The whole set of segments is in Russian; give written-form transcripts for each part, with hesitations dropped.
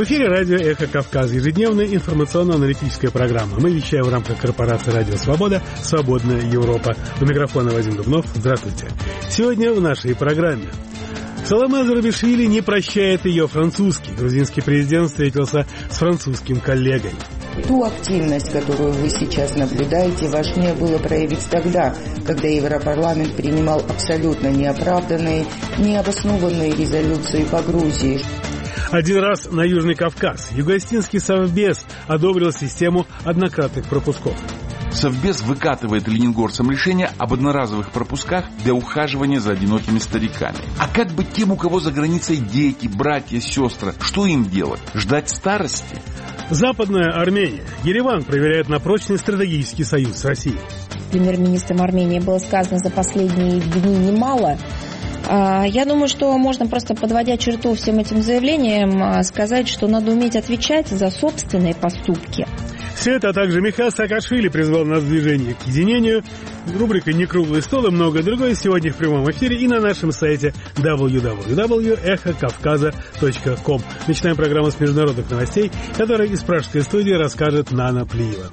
В эфире радио «Эхо Кавказа», ежедневная информационно-аналитическая программа. Мы вещаем в рамках корпорации «Радио Свобода», «Свободная Европа». У микрофона Вадим Дубнов. Здравствуйте. Сегодня в нашей программе. Саломе Зурабишвили не прощает ее французский. Грузинский президент встретился с французским коллегой. Ту активность, которую вы сейчас наблюдаете, важнее было проявить тогда, когда Европарламент принимал абсолютно неоправданные, необоснованные резолюции по Грузии. Один раз на Южный Кавказ Юго-Остинский совбез одобрил систему однократных пропусков. Совбез выкатывает ленингорцам решение об одноразовых пропусках для ухаживания за одинокими стариками. А как быть тем, у кого за границей дети, братья, сестры? Что им делать? Ждать старости? Западная Армения. Ереван проверяет на прочность стратегический союз с Россией. Премьер-министром Армении было сказано за последние дни немало. Я думаю, что можно просто, подводя черту всем этим заявлениям, сказать, что надо уметь отвечать за собственные поступки. Все это, а также Михаил Саакашвили призвал нас в движение к единению. Рубрика «Некруглый стол» и многое другое сегодня в прямом эфире и на нашем сайте www.эхокавказа.ком. Начинаем программу с международных новостей, которые из пражской студии расскажет Нана Плиева.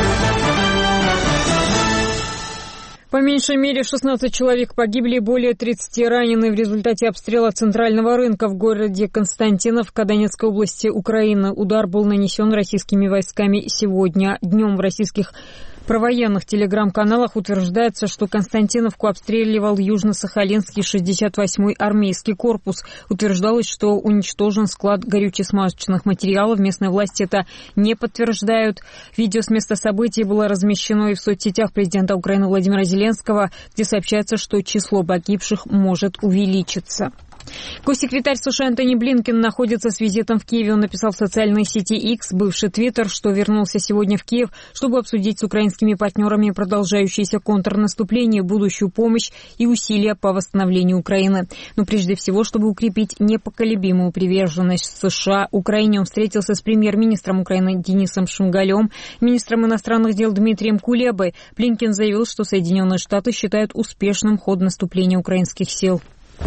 По меньшей мере 16 человек погибли, более 30 ранены в результате обстрела центрального рынка в городе Константиновка Донецкой области Украины. Удар был нанесен российскими войсками сегодня днем. В российских провоенных телеграм-каналах утверждается, что Константиновку обстреливал Южно-Сахалинский 68-й армейский корпус. Утверждалось, что уничтожен склад горюче-смазочных материалов. Местные власти это не подтверждают. Видео с места событий было размещено и в соцсетях президента Украины Владимира Зеленского, где сообщается, что число погибших может увеличиться. Госсекретарь США Антони Блинкен находится с визитом в Киеве. Он написал в социальной сети X, бывший Твиттер, что вернулся сегодня в Киев, чтобы обсудить с украинскими партнерами продолжающееся контрнаступление, будущую помощь и усилия по восстановлению Украины. Но прежде всего, чтобы укрепить непоколебимую приверженность США Украине, он встретился с премьер-министром Украины Денисом Шмыгалем, министром иностранных дел Дмитрием Кулебой. Блинкен заявил, что Соединенные Штаты считают успешным ход наступления украинских сил.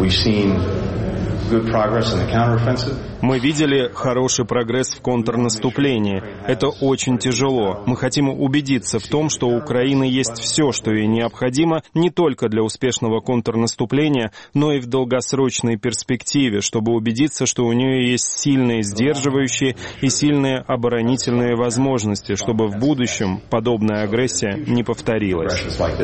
Мы видели хороший прогресс в контрнаступлении. Это очень тяжело. Мы хотим убедиться в том, что у Украины есть все, что ей необходимо, не только для успешного контрнаступления, но и в долгосрочной перспективе, чтобы убедиться, что у нее есть сильные сдерживающие и сильные оборонительные возможности, чтобы в будущем подобная агрессия не повторилась.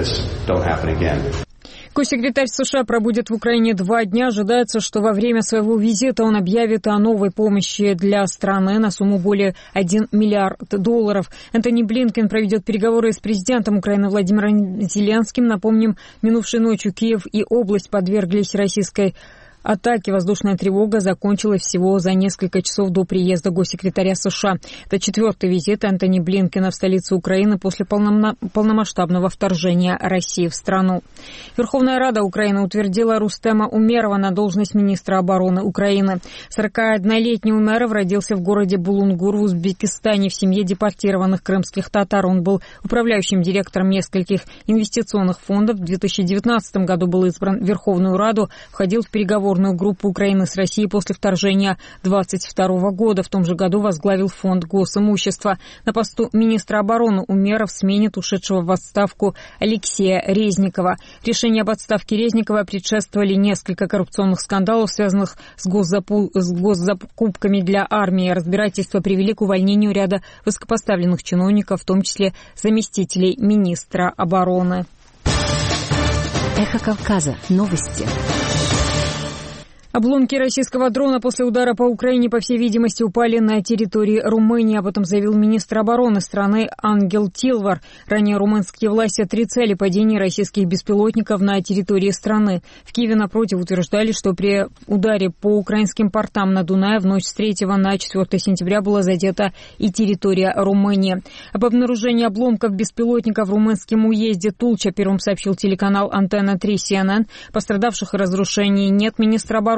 Госсекретарь США пробудет в Украине 2 дня. Ожидается, что во время своего визита он объявит о новой помощи для страны на сумму более $1 миллиард. Антони Блинкен проведет переговоры с президентом Украины Владимиром Зеленским. Напомним, минувшей ночью Киев и область подверглись российской атаки. Воздушная тревога закончилась всего за несколько часов до приезда госсекретаря США. Это 4-й визит Антони Блинкена в столицу Украины после полномасштабного вторжения России в страну. Верховная Рада Украины утвердила Рустема Умерова на должность министра обороны Украины. 41-летний Умеров родился в городе Булунгур в Узбекистане в семье депортированных крымских татар. Он был управляющим директором нескольких инвестиционных фондов. В 2019 году был избран в Верховную Раду, входил в переговорную группу Украины с Россией после вторжения 22 года. В том же году возглавил фонд госимущества. На посту министра обороны Умеров сменит ушедшего в отставку Алексея Резникова. Решение об отставке Резникова предшествовали несколько коррупционных скандалов, связанных с госзакупками для армии. Разбирательства привели к увольнению ряда высокопоставленных чиновников, в том числе заместителей министра обороны. Эхо Кавказа. Новости. Обломки российского дрона после удара по Украине, по всей видимости, упали на территории Румынии. Об этом заявил министр обороны страны Ангел Тилвар. Ранее румынские власти отрицали падение российских беспилотников на территории страны. В Киеве, напротив, утверждали, что при ударе по украинским портам на Дунае в ночь с 3 на 4 сентября была задета и территория Румынии. Об обнаружении обломков беспилотников в румынском уезде Тулча первым сообщил телеканал «Антенна 3» CNN. Пострадавших и разрушений нет. Министр обороны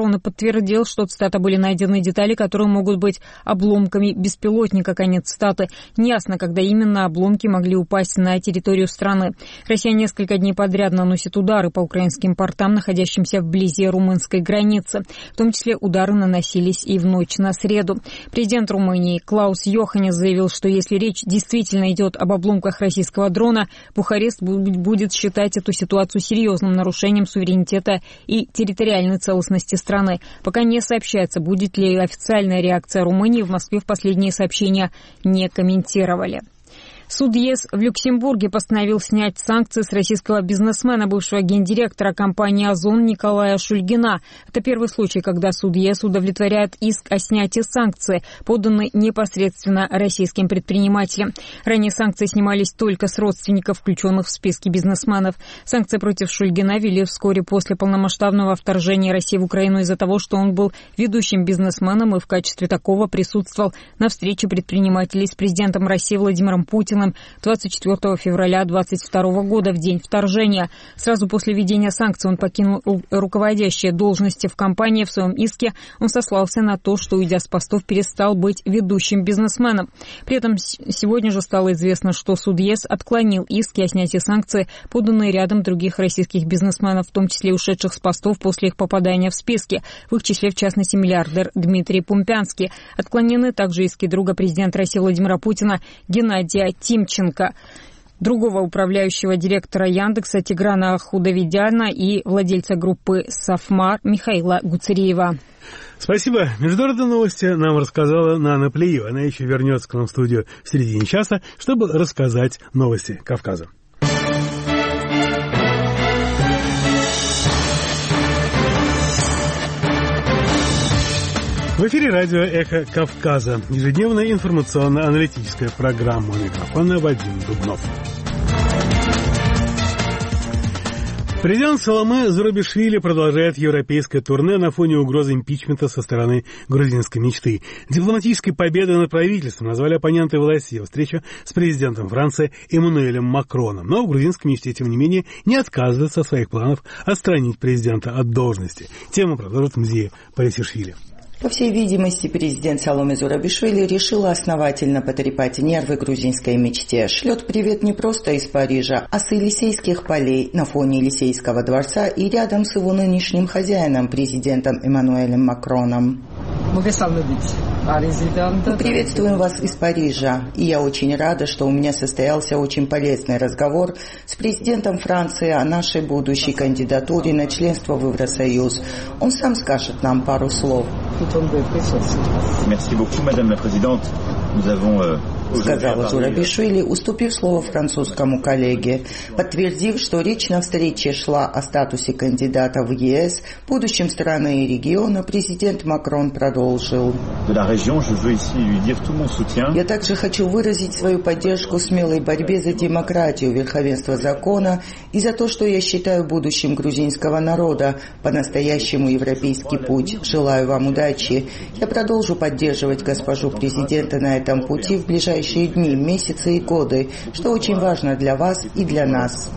Минобороны подтвердил, что, цитата, были найдены детали, которые могут быть обломками беспилотника, конец цитаты. Неясно, когда именно обломки могли упасть на территорию страны. Россия несколько дней подряд наносит удары по украинским портам, находящимся вблизи румынской границы. В том числе удары наносились и в ночь на среду. Президент Румынии Клаус Йоханнес заявил, что если речь действительно идет об обломках российского дрона, Бухарест будет считать эту ситуацию серьезным нарушением суверенитета и территориальной целостности страны. Пока не сообщается, будет ли официальная реакция Румынии. В Москве в последние сообщения не комментировали. Суд ЕС в Люксембурге постановил снять санкции с российского бизнесмена, бывшего гендиректора компании «Озон» Николая Шульгина. Это первый случай, когда суд ЕС удовлетворяет иск о снятии санкций, поданный непосредственно российским предпринимателям. Ранее санкции снимались только с родственников, включенных в списки бизнесменов. Санкции против Шульгина ввели вскоре после полномасштабного вторжения России в Украину из-за того, что он был ведущим бизнесменом и в качестве такого присутствовал на встрече предпринимателей с президентом России Владимиром Путиным 24 февраля 2022 года, в день вторжения. Сразу после введения санкций он покинул руководящие должности в компании. В своем иске он сослался на то, что, уйдя с постов, перестал быть ведущим бизнесменом. При этом сегодня же стало известно, что суд ЕС отклонил иски о снятии санкций, поданные рядом других российских бизнесменов, в том числе ушедших с постов после их попадания в списки. В их числе, в частности, миллиардер Дмитрий Пумпянский. Отклонены также иски друга президента России Владимира Путина Геннадия Тимченко, другого управляющего директора Яндекса Тиграна Худавидяна и владельца группы «Сафмар» Михаила Гуцериева. Спасибо. Международные новости нам рассказала Нана Плиева. Она еще вернется к нам в студию в середине часа, чтобы рассказать новости Кавказа. В эфире радио «Эхо Кавказа». Ежедневная информационно-аналитическая программа. У микрофона Вадим Дубнов. Президент Саломе Зурабишвили продолжает европейское турне на фоне угрозы импичмента со стороны грузинской мечты. Дипломатической победой над правительством назвали оппоненты власти встречу с президентом Франции Эммануэлем Макроном. Но в грузинской мечте, тем не менее, не отказывается от своих планов отстранить президента от должности. Тему продолжит Мзия Парисишвили. По всей видимости, президент Саломе Зурабишвили решила основательно потрепать нервы грузинской мечте. Шлет привет не просто из Парижа, а с Елисейских полей на фоне Елисейского дворца и рядом с его нынешним хозяином, президентом Эммануэлем Макроном. Мы приветствуем вас из Парижа, и я очень рада, что у меня состоялся очень полезный разговор с президентом Франции о нашей будущей кандидатуре на членство в Евросоюз. Он сам скажет нам пару слов. Merci beaucoup, Madame la Présidente. Nous avons сказала Зурабишвили, уступив слово французскому коллеге, подтвердив, что речь на встрече шла о статусе кандидата в ЕС, будущем страны и региона. Президент Макрон продолжил. Я также хочу выразить свою поддержку смелой борьбе за демократию, верховенство закона и за то, что я считаю будущим грузинского народа по-настоящему европейский путь. Желаю вам удачи. Я продолжу поддерживать госпожу президента на этом пути в ближайшие дни, месяцы и годы, что очень важно для вас и для нас.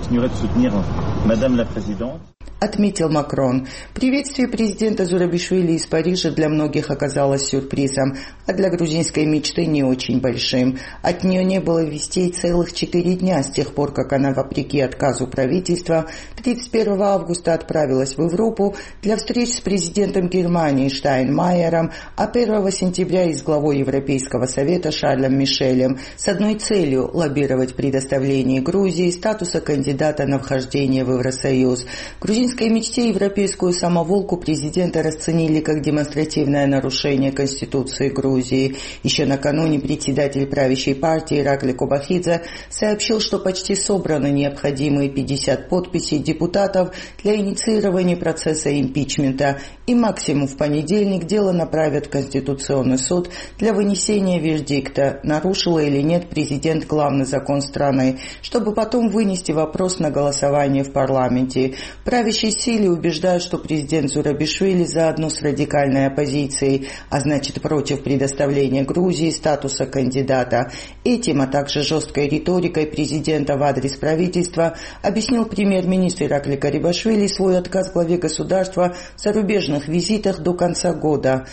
Отметил Макрон. Приветствие президента Зурабишвили из Парижа для многих оказалось сюрпризом, а для грузинской мечты не очень большим. От нее не было вестей целых 4 дня с тех пор, как она, вопреки отказу правительства, 31 августа отправилась в Европу для встреч с президентом Германии Штайнмайером, а 1 сентября и с главой Европейского совета Шарлем Мишелем с одной целью – лоббировать предоставление Грузии статуса кандидата на вхождение в Евросоюз. Грузинской мечте европейскую самоволку президента расценили как демонстративное нарушение Конституции Грузии. Еще накануне председатель правящей партии Иракли Кобахидзе сообщил, что почти собраны необходимые 50 подписей депутатов для инициирования процесса импичмента, и максимум в понедельник дело направят в Конституционный суд для вынесения вердикта, нарушил или нет президент главный закон страны, чтобы потом вынести вопрос на голосование в парламенте. Правящая правящие силы убеждают, что президент Зурабишвили заодно с радикальной оппозицией, а значит против предоставления Грузии статуса кандидата. Этим, а также жесткой риторикой президента в адрес правительства объяснил премьер-министр Иракли Гарибашвили свой отказ главе государства в зарубежных визитах до конца года.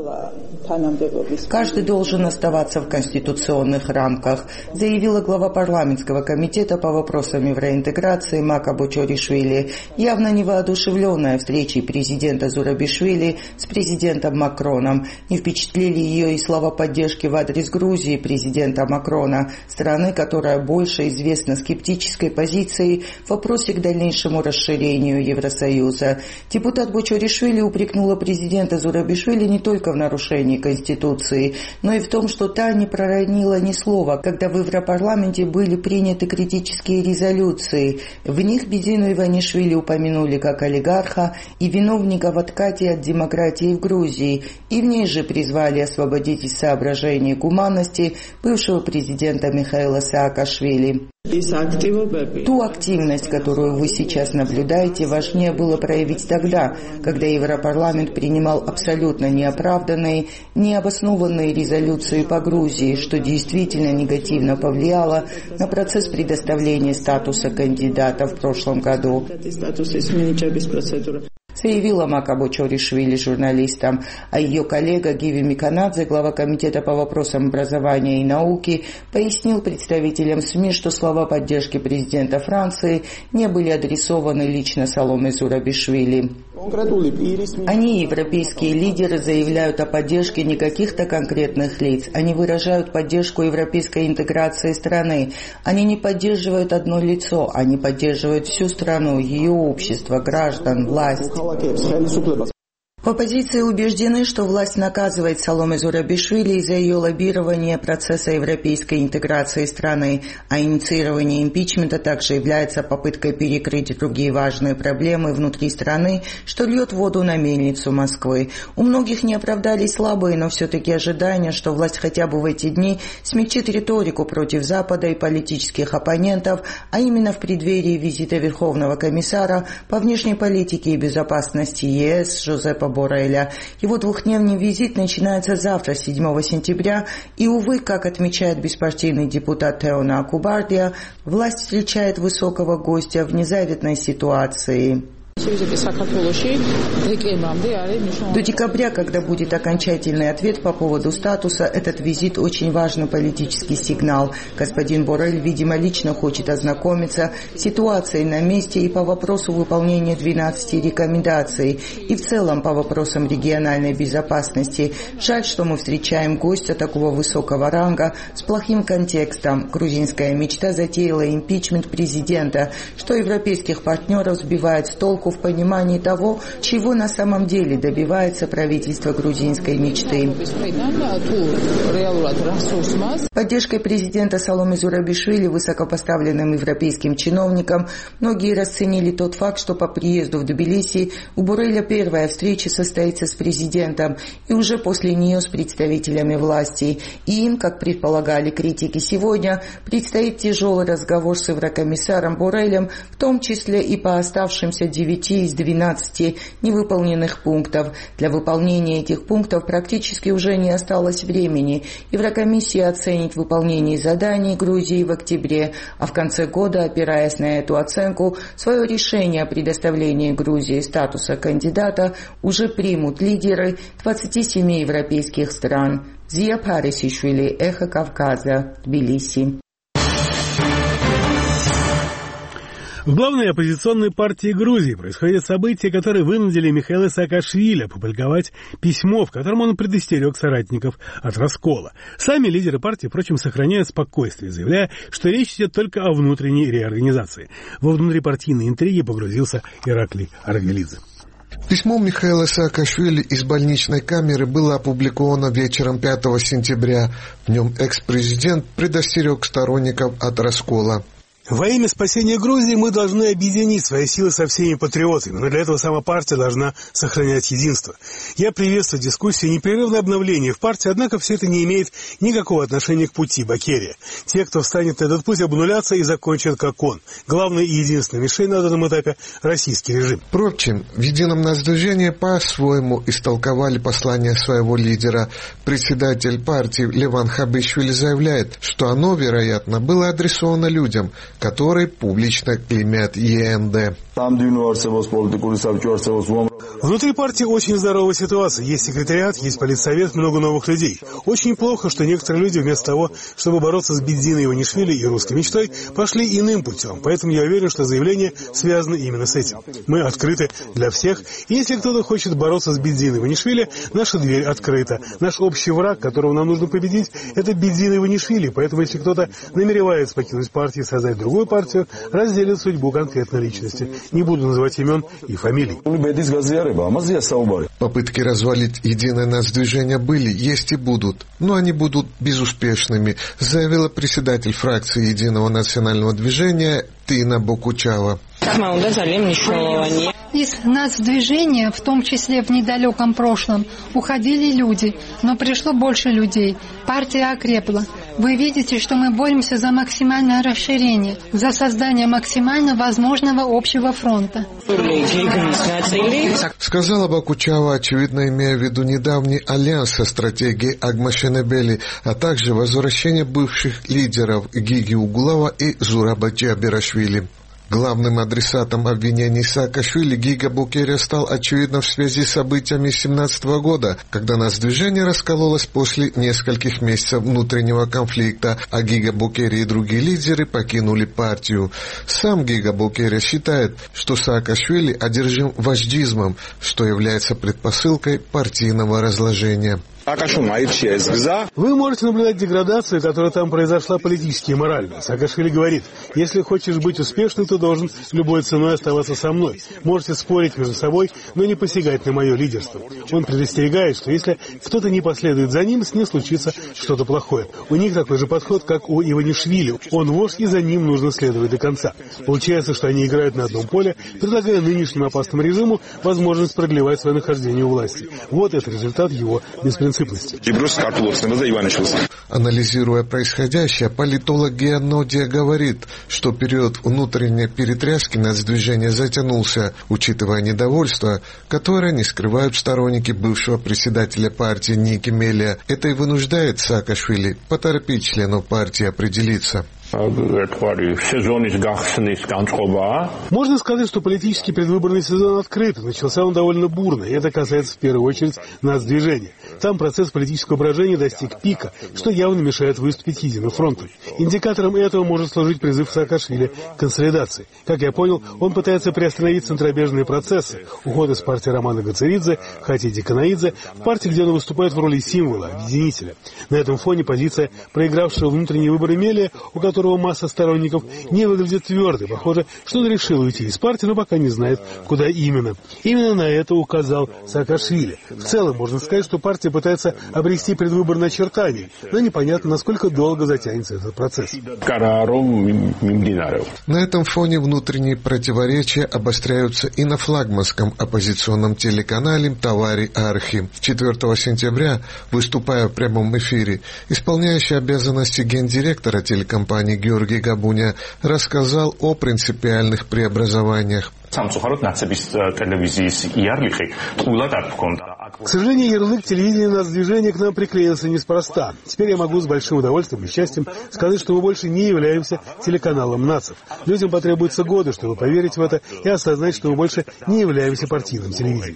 Каждый должен оставаться в конституционных рамках, заявила глава парламентского комитета по вопросам евроинтеграции Мака Бочоришвили, явно не воодушевленная встречей президента Зурабишвили с президентом Макроном. Не впечатлили ее и слова поддержки в адрес Грузии президента Макрона, страны, которая больше известна скептической позицией в вопросе к дальнейшему расширению Евросоюза. Депутат Бочоришвили упрекнула президента Зурабишвили не только в нарушении Конституции, но и в том, что та не проронила ни слова, когда в Европарламенте были приняты критические резолюции. В них Бедзину Иванишвили упомянули как олигарха и виновника в откате от демократии в Грузии, и в ней же призвали освободить из соображений гуманности бывшего президента Михаила Саакашвили. Ту активность, которую вы сейчас наблюдаете, важнее было проявить тогда, когда Европарламент принимал абсолютно неоправданные, необоснованные резолюции по Грузии, что действительно негативно повлияло на процесс предоставления статуса кандидата в прошлом году. Заявила Мака Бочоришвили журналистам, а ее коллега Гиви Миканадзе, глава комитета по вопросам образования и науки, пояснил представителям СМИ, что слова поддержки президента Франции не были адресованы лично Саломе Зурабишвили. Они, европейские лидеры, заявляют о поддержке не каких-то конкретных лиц. Они выражают поддержку европейской интеграции страны. Они не поддерживают одно лицо, они поддерживают всю страну, ее общество, граждан, власть. В оппозиции убеждены, что власть наказывает Саломе Зурабишвили из-за ее лоббирования процесса европейской интеграции страны, а инициирование импичмента также является попыткой перекрыть другие важные проблемы внутри страны, что льет воду на мельницу Москвы. У многих не оправдались слабые, но все-таки ожидания, что власть хотя бы в эти дни смягчит риторику против Запада и политических оппонентов, а именно в преддверии визита Верховного комиссара по внешней политике и безопасности ЕС Жозепа Борреля. Его двухдневный визит начинается завтра, 7 сентября, и, увы, как отмечает беспартийный депутат Теона Акубардия, власть встречает высокого гостя в незавидной ситуации. До декабря, когда будет окончательный ответ по поводу статуса, этот визит очень важный политический сигнал. Господин Боррель, видимо, лично хочет ознакомиться с ситуацией на месте и по вопросу выполнения 12 рекомендаций, и в целом по вопросам региональной безопасности. Жаль, что мы встречаем гостя такого высокого ранга с плохим контекстом. Грузинская мечта затеяла импичмент президента, что европейских партнеров сбивает с толку в понимании того, чего на самом деле добивается правительство грузинской мечты. Поддержкой президента Саломе Зурабишвили высокопоставленным европейским чиновникам многие расценили тот факт, что по приезду в Тбилиси у Борреля первая встреча состоится с президентом и уже после нее с представителями власти. И им, как предполагали критики сегодня, предстоит тяжелый разговор с еврокомиссаром Боррелем, в том числе и по оставшимся 9 из 12 невыполненных пунктов. Для выполнения этих пунктов практически уже не осталось времени. Еврокомиссия оценит выполнение заданий Грузии в октябре, а в конце года, опираясь на эту оценку, свое решение о предоставлении Грузии статуса кандидата уже примут лидеры 27 европейских стран. Зия Парисишвили, Эхо Кавказа, Тбилиси. В главной оппозиционной партии Грузии происходят события, которые вынудили Михаила Саакашвили опубликовать письмо, в котором он предостерег соратников от раскола. Сами лидеры партии, впрочем, сохраняют спокойствие, заявляя, что речь идет только о внутренней реорганизации. Во внутрипартийные интриги погрузился Ираклий Аргелидзе. Письмо Михаила Саакашвили из больничной камеры было опубликовано вечером 5 сентября. В нем экс-президент предостерег сторонников от раскола. Во имя спасения Грузии мы должны объединить свои силы со всеми патриотами, но для этого сама партия должна сохранять единство. Я приветствую дискуссию и непрерывное обновление в партии, однако все это не имеет никакого отношения к пути Бакерия. Те, кто встанет на этот путь, обнулятся и закончат как он. Главная и единственная мишень на данном этапе – российский режим. Впрочем, в Едином нас движении по-своему истолковали послание своего лидера. Председатель партии Леван Хабишвили заявляет, что оно, вероятно, было адресовано людям, которые публично клеймят ЕНД. Внутри партии очень здоровая ситуация. Есть секретариат, есть политсовет, много новых людей. Очень плохо, что некоторые люди вместо того, чтобы бороться с Бедзиной Иванишвили и русской мечтой, пошли иным путем. Поэтому я уверен, что заявление связано именно с этим. Мы открыты для всех. И если кто-то хочет бороться с Бедзиной Иванишвили, наша дверь открыта. Наш общий враг, которого нам нужно победить, это Бедзина Иванишвили. Поэтому если кто-то намеревается покинуть партию и создать другую партию, разделит судьбу конкретной личности. Не буду называть имен и фамилий. Попытки развалить Единое нас движение были, есть и будут, но они будут безуспешными, заявила председатель фракции Единого национального движения Тина Бокучава. Из нацдвижения, в том числе в недалеком прошлом, уходили люди, но пришло больше людей. Партия окрепла. Вы видите, что мы боремся за максимальное расширение, за создание максимально возможного общего фронта. Сказала Бокучава, очевидно имея в виду недавний альянс со стратегией Агмашенебели, а также возвращение бывших лидеров Гиги Угулова и Зураба Джабирашвили. Главным адресатом обвинений Саакашвили Гига Букерия стал, очевидно, в связи с событиями 2017 года, когда нацдвижение раскололось после нескольких месяцев внутреннего конфликта, а Гига Букерия и другие лидеры покинули партию. Сам Гига Букерия считает, что Саакашвили одержим вождизмом, что является предпосылкой партийного разложения. Вы можете наблюдать деградацию, которая там произошла политически и морально. Саакашвили говорит, если хочешь быть успешным, то должен любой ценой оставаться со мной. Можете спорить между собой, но не посягать на мое лидерство. Он предостерегает, что если кто-то не последует за ним, с ним случится что-то плохое. У них такой же подход, как у Иванишвили. Он вождь, и за ним нужно следовать до конца. Получается, что они играют на одном поле, предлагая нынешнему опасному режиму возможность продлевать свое нахождение у власти. Вот это результат его беспринципности. Анализируя происходящее, политолог Геонодия говорит, что период внутренней перетряски нацдвижения затянулся, учитывая недовольство, которое не скрывают сторонники бывшего председателя партии Ники Мелия. Это и вынуждает Саакашвили поторопить членов партии определиться. Можно сказать, что политический предвыборный сезон открыт. Начался он довольно бурно, и это касается в первую очередь нацдвижения. Там процесс политического брожения достиг пика, что явно мешает выступить единым фронтом. Индикатором этого может служить призыв Саакашвили к консолидации. Как я понял, он пытается приостановить центробежные процессы, уход из партии Романа Гацеридзе, Хатиди Канаидзе, в партии, где он выступает в роли символа, объединителя. На этом фоне позиция проигравшего внутренние выборы Мелия, у которого масса сторонников, не выглядит твердой. Похоже, что он решил уйти из партии, но пока не знает, куда именно. Именно на это указал Саакашвили. В целом, можно сказать, что партия пытается обрести предвыборное очертание, но непонятно, насколько долго затянется этот процесс. На этом фоне внутренние противоречия обостряются и на флагманском оппозиционном телеканале «Тавари Архи». 4 сентября, выступая в прямом эфире, исполняющий обязанности гендиректора телекомпании Георгий Габуня рассказал о принципиальных преобразованиях. К сожалению, ярлык телевидения нацдвижения к нам приклеился неспроста. Теперь я могу с большим удовольствием и счастьем сказать, что мы больше не являемся телеканалом нацев. Людям потребуются годы, чтобы поверить в это и осознать, что мы больше не являемся партийным телевидением.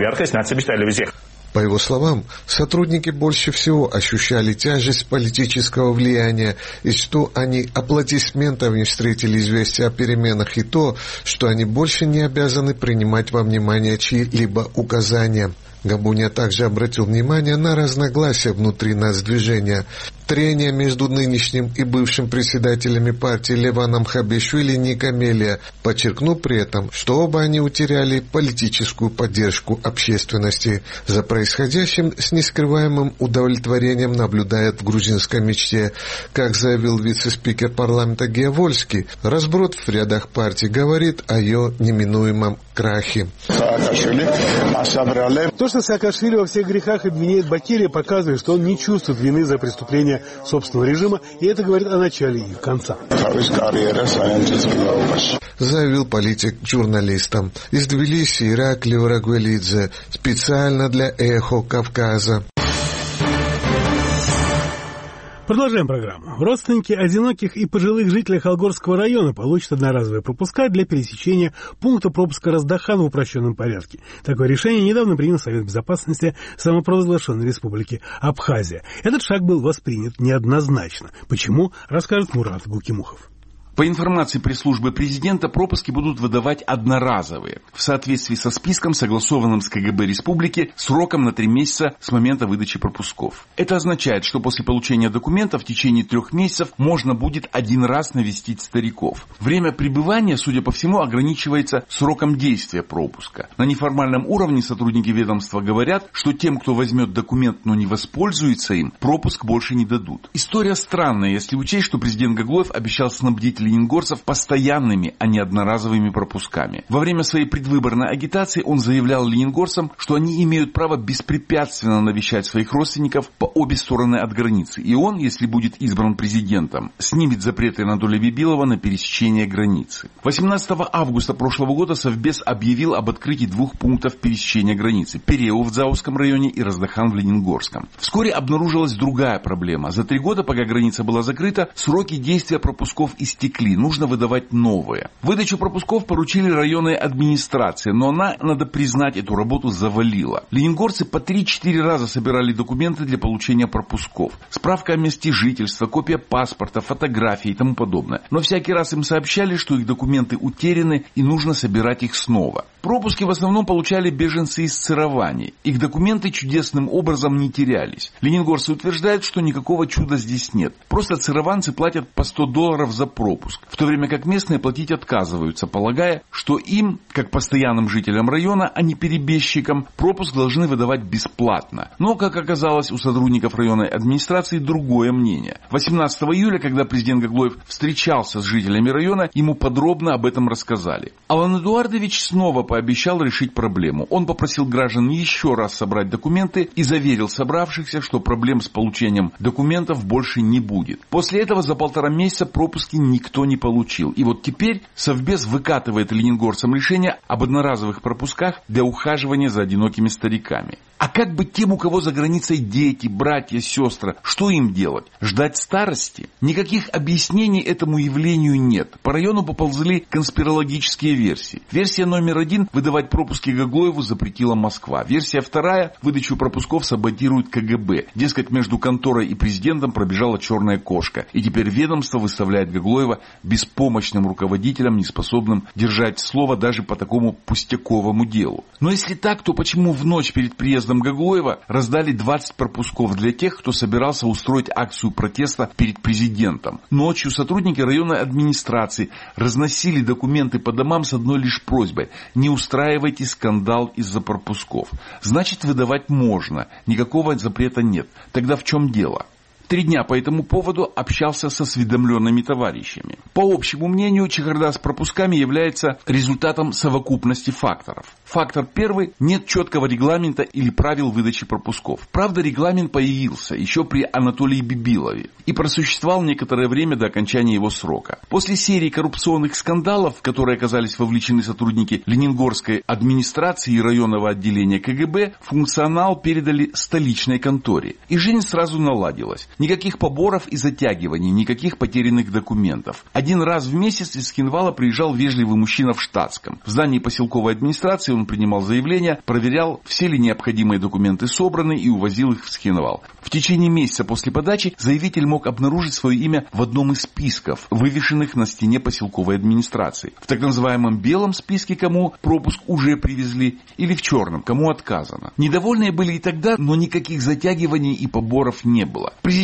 По его словам, сотрудники больше всего ощущали тяжесть политического влияния, и что они аплодисментами встретили известие о переменах, и то, что они больше не обязаны принимать во внимание чьи-либо указания. Габуня также обратил внимание на разногласия внутри нацдвижения. Трения между нынешним и бывшим председателями партии Леваном Хабишвили не камелия, подчеркнув при этом, что оба они утеряли политическую поддержку общественности. За происходящим с нескрываемым удовлетворением наблюдает в грузинской мечте. Как заявил вице-спикер парламента Гея Вольский, разброд в рядах партии говорит о ее неминуемом крахе. То, что Саакашвили во всех грехах обвиняет Бакирия, показывает, что он не чувствует вины за преступления собственного режима, и это говорит о начале их конца. Заявил политик журналистам. Из Тбилиси Ираклий Рагвелидзе специально для «Эхо Кавказа». Продолжаем программу. Родственники одиноких и пожилых жителей Холгорского района получат одноразовые пропуска для пересечения пункта пропуска Раздахан в упрощенном порядке. Такое решение недавно принял Совет Безопасности самопровозглашенной республики Абхазия. Этот шаг был воспринят неоднозначно. Почему, расскажет Мурат Гукимухов. По информации пресс-службы президента, пропуски будут выдавать одноразовые, в соответствии со списком, согласованным с КГБ республики, сроком на 3 месяца с момента выдачи пропусков. Это означает, что после получения документов в течение 3 месяцев можно будет 1 раз навестить стариков. Время пребывания, судя по всему, ограничивается сроком действия пропуска. На неформальном уровне сотрудники ведомства говорят, что тем, кто возьмет документ, но не воспользуется им, пропуск больше не дадут. История странная, если учесть, что президент Гаглоев обещал снабдить ленингорцев постоянными, а не одноразовыми пропусками. Во время своей предвыборной агитации он заявлял ленингорцам, что они имеют право беспрепятственно навещать своих родственников по обе стороны от границы. И он, если будет избран президентом, снимет запреты Анатолия Бибилова на пересечение границы. 18 августа прошлого года Совбез объявил об открытии 2 пунктов пересечения границы – Переу в Дзауском районе и Раздахан в Ленингорском. Вскоре обнаружилась другая проблема. За 3 года, пока граница была закрыта, сроки действия пропусков истекли. Нужно выдавать новые. Выдачу пропусков поручили районной администрации, но она, надо признать, эту работу завалила. Ленингорцы по 3-4 раза собирали документы для получения пропусков. Справка о месте жительства, копия паспорта, фотографии и тому подобное. Но всякий раз им сообщали, что их документы утеряны и нужно собирать их снова. Пропуски в основном получали беженцы из Цировани. Их документы чудесным образом не терялись. Ленингорцы утверждают, что никакого чуда здесь нет. Просто цированцы платят по $100 за пропуск, в то время как местные платить отказываются, полагая, что им, как постоянным жителям района, а не перебежчикам, пропуск должны выдавать бесплатно. Но, как оказалось, у сотрудников районной администрации другое мнение. 18 июля, когда президент Гаглоев встречался с жителями района, ему подробно об этом рассказали. Алан Эдуардович снова пообещал решить проблему. Он попросил граждан еще раз собрать документы и заверил собравшихся, что проблем с получением документов больше не будет. После этого за 1,5 месяца пропуски никто не получил. И вот теперь Совбез выкатывает ленингорцам решение об одноразовых пропусках для ухаживания за одинокими стариками. А как быть тем, у кого за границей дети, братья, сестры? Что им делать? Ждать старости? Никаких объяснений этому явлению нет. По району поползли конспирологические версии. Версия номер 1 – выдавать пропуски Гаглоеву запретила Москва. Версия 2 – выдачу пропусков саботирует КГБ. Дескать, между конторой и президентом пробежала черная кошка. И теперь ведомство выставляет Гаглоева беспомощным руководителем, неспособным держать слово даже по такому пустяковому делу. Но если так, то почему в ночь перед приездом Гаглоева раздали 20 пропусков для тех, кто собирался устроить акцию протеста перед президентом? Ночью сотрудники районной администрации разносили документы по домам с одной лишь просьбой: не устраивайте скандал из-за пропусков. Значит, выдавать можно, никакого запрета нет. Тогда в чем дело? 3 дня по этому поводу общался с осведомленными товарищами. По общему мнению, чехарда с пропусками является результатом совокупности факторов. Фактор первый – нет четкого регламента или правил выдачи пропусков. Правда, регламент появился еще при Анатолии Бибилове и просуществовал некоторое время до окончания его срока. После серии коррупционных скандалов, в которые оказались вовлечены сотрудники Ленингорской администрации и районного отделения КГБ, функционал передали столичной конторе. И жизнь сразу наладилась. Никаких поборов и затягиваний, никаких потерянных документов. 1 раз в месяц из Хинвала приезжал вежливый мужчина в штатском. В здании поселковой администрации он принимал заявления, проверял, все ли необходимые документы собраны, и увозил их в Схинвал. В течение месяца после подачи заявитель мог обнаружить свое имя в одном из списков, вывешенных на стене поселковой администрации. В так называемом белом списке, кому пропуск уже привезли, или в черном, кому отказано. Недовольные были и тогда, но никаких затягиваний и поборов не было. Президент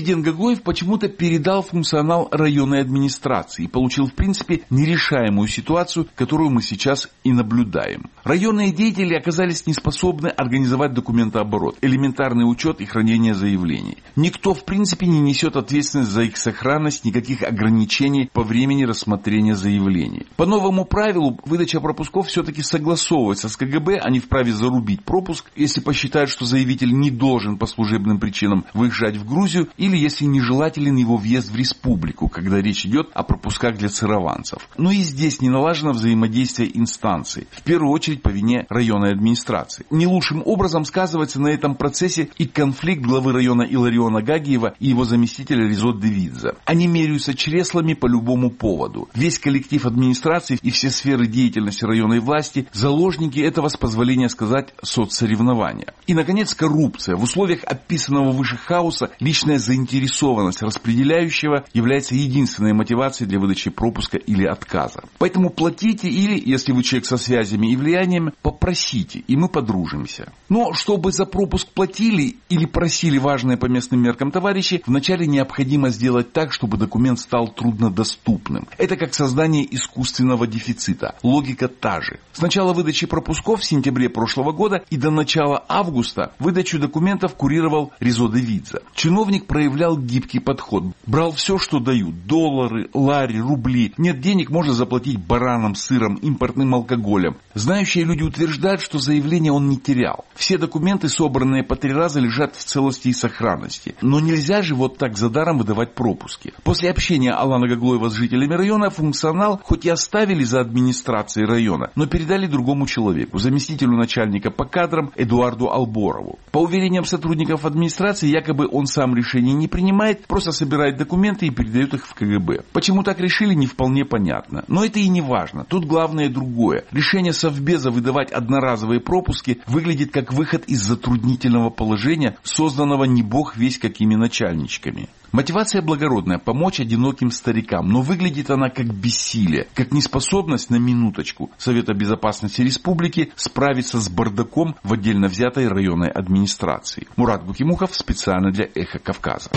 Президент Гаглоев почему-то передал функционал районной администрации и получил, в принципе, нерешаемую ситуацию, которую мы сейчас и наблюдаем. Районные деятели оказались неспособны организовать документооборот, элементарный учет и хранение заявлений. Никто, в принципе, не несет ответственность за их сохранность, никаких ограничений по времени рассмотрения заявлений. По новому правилу, выдача пропусков все-таки согласовывается с КГБ, они вправе зарубить пропуск, если посчитают, что заявитель не должен по служебным причинам выезжать в Грузию, или если нежелателен его въезд в республику, когда речь идет о пропусках для сырованцев. Но и здесь не налажено взаимодействие инстанций, в первую очередь по вине районной администрации. Не лучшим образом сказывается на этом процессе и конфликт главы района Илариона Гагиева и его заместителя Резо Девидзе. Они меряются чреслами по любому поводу. Весь коллектив администрации и все сферы деятельности районной власти – заложники этого, с позволения сказать, соцсоревнования. И, наконец, коррупция. В условиях описанного выше хаоса личная заинтересованность распределяющего является единственной мотивацией для выдачи пропуска или отказа. Поэтому платите или, если вы человек со связями и влиянием, попросите, и мы подружимся. Но чтобы за пропуск платили или просили важные по местным меркам товарищи, вначале необходимо сделать так, чтобы документ стал труднодоступным. Это как создание искусственного дефицита. Логика та же. С начала выдачи пропусков в сентябре прошлого года и до начала августа выдачу документов курировал Резо Девидзе. Чиновник проявлял гибкий подход. Брал все, что дают. Доллары, лари, рубли. Нет денег, можно заплатить бараном, сыром, импортным алкоголем. Знающие люди утверждают, что заявление он не терял. Все документы, собранные по 3 раза, лежат в целости и сохранности. Но нельзя же вот так за даром выдавать пропуски. После общения Алана Гаглоева с жителями района функционал хоть и оставили за администрацией района, но передали другому человеку, заместителю начальника по кадрам Эдуарду Алборову. По уверениям сотрудников администрации, якобы он сам решение не принимает, просто собирает документы и передает их в КГБ. Почему так решили, не вполне понятно. Но это и не важно. Тут главное другое. Решение Совбеза выдавать одноразовые пропуски выглядит как выход из затруднительного положения, созданного не бог весть какими начальничками. Мотивация благородная – помочь одиноким старикам, но выглядит она как бессилие, как неспособность, на минуточку, Совета Безопасности Республики справиться с бардаком в отдельно взятой районной администрации. Мурат Гукимухов специально для «Эхо Кавказа».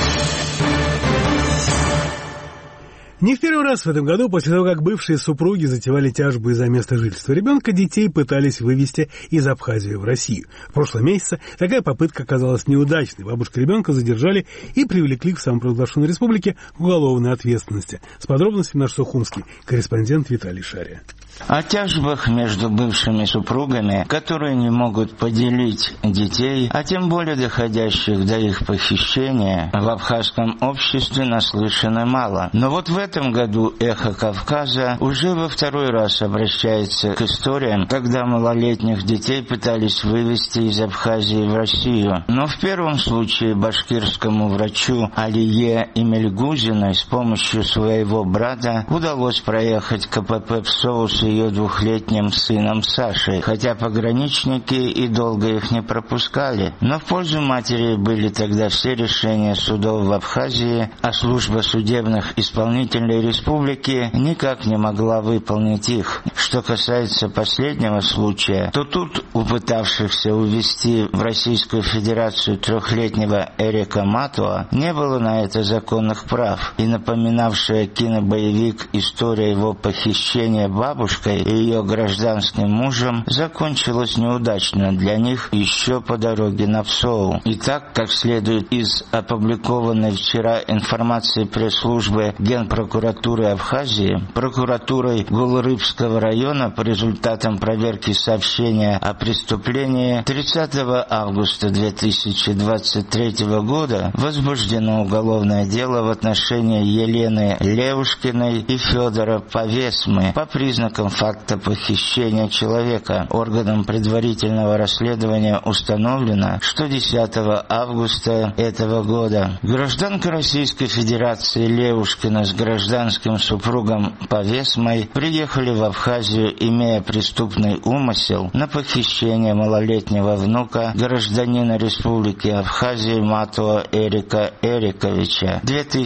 Не в первый раз в этом году, после того, как бывшие супруги затевали тяжбу из-за места жительства ребенка, детей пытались вывезти из Абхазии в Россию. В прошлом месяце такая попытка оказалась неудачной. Бабушку ребенка задержали и привлекли к самопровозглашенной республике к уголовной ответственности. С подробностями наш сухумский корреспондент Виталий Шария. О тяжбах между бывшими супругами, которые не могут поделить детей, а тем более доходящих до их похищения, в абхазском обществе наслышано мало. Но вот в этом году «Эхо Кавказа» уже во 2-й раз обращается к историям, когда малолетних детей пытались вывезти из Абхазии в Россию. Но в первом случае башкирскому врачу Алие Имельгузиной с помощью своего брата удалось проехать КПП ПСОУ с ее 2-летним сыном Сашей, хотя пограничники и долго их не пропускали. Но в пользу матери были тогда все решения судов в Абхазии, а служба судебных исполнительной республики никак не могла выполнить их. Что касается последнего случая, то тут у пытавшихся увезти в Российскую Федерацию 3-летнего Эрика Матуа не было на это законных прав, и напоминавшая кинобоевик история его похищения бабушкой и ее гражданским мужем закончилась неудачно для них еще по дороге на ПСОУ. И так, как следует из опубликованной вчера информации пресс-службы Генпрокуратуры Абхазии, прокуратурой Гулрыбского района по результатам проверки сообщения о преступлении 30 августа 2023 года возбуждено уголовное дело в отношении Елены Левушкиной и Федора Повесмы по признакам факта похищения человека. Органом предварительного расследования установлено, что 10 августа этого года гражданка Российской Федерации Левушкина с гражданским гражданским супругом Павесмой приехали в Абхазию, имея преступный умысел на похищение малолетнего внука гражданина Республики Абхазии Матуа Эрика Эриковича,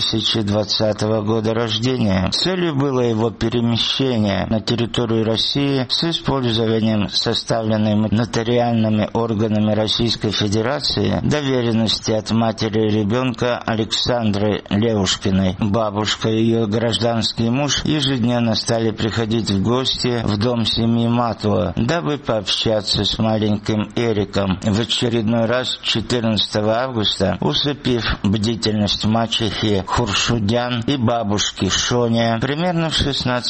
2020 года рождения. Целью было его перемещение на территорию России с использованием составленной нотариальными органами Российской Федерации доверенности от матери ребенка Александры Левушкиной. Бабушка и ее гражданский муж ежедневно стали приходить в гости в дом семьи Матуа, дабы пообщаться с маленьким Эриком. В очередной раз 14 августа, усыпив бдительность мачехи Хуршудян и бабушки Шоня, примерно в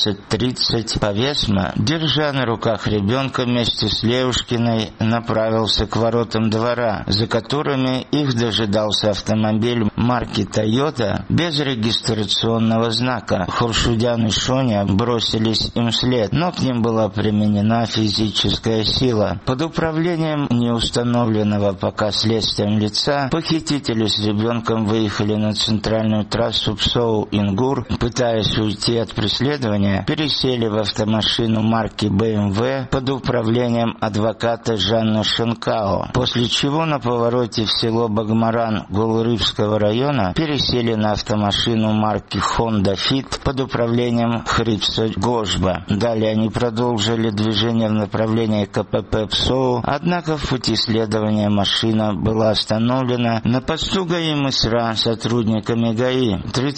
16:30 Павесма, держа на руках ребенка, вместе с Левушкиной направился к воротам двора, за которыми их дожидался автомобиль марки Toyota без регистрационного знака. Хуршудян и Шоня бросились им вслед, но к ним была применена физическая сила. Под управлением неустановленного пока следствием лица похитители с ребенком выехали на центральную трассу Псоу-Ингур. Пытаясь уйти от преследования, пересели в автомашину марки BMW под управлением адвоката Жанны Шенкао, после чего на повороте в село Багмаран Голурыбского района пересели на автомашину марки Honda Fit под управлением Хрипса Гошба. Далее они продолжили движение в направлении КПП Псоу, однако в пути следования машина была остановлена на посту ГАИ Мысра сотрудниками ГАИ.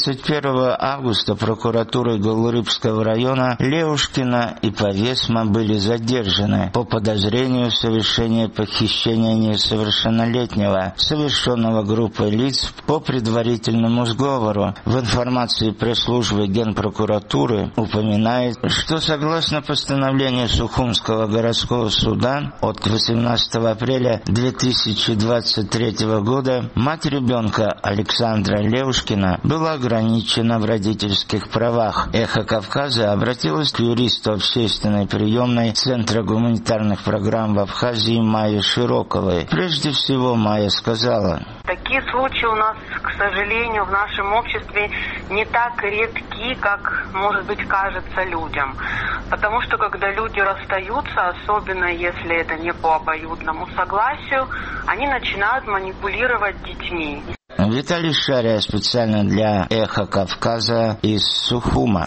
31 августа прокуратурой Голурыбского района Левушкина и Павесма были задержаны по подозрению в совершении похищения несовершеннолетнего, совершенного группой лиц по предварительному сговору. В информации пресс-службы Генпрокуратуры упоминает, что согласно постановлению Сухумского городского суда от 18 апреля 2023 года мать ребенка Александра Левушкина была ограничена в родительских правах. «Эхо Кавказа» обратилась к юристу общественной приемной Центра гуманитарных программ в Абхазии Майе Широковой. Прежде всего, Майя сказала: такие случаи у нас, к сожалению, в нашем обществе не так редки, как, может быть, кажется людям. Потому что, когда люди расстаются, особенно если это не по обоюдному согласию, они начинают манипулировать детьми. Виталий Шария специально для «Эхо Кавказа» из Сухума.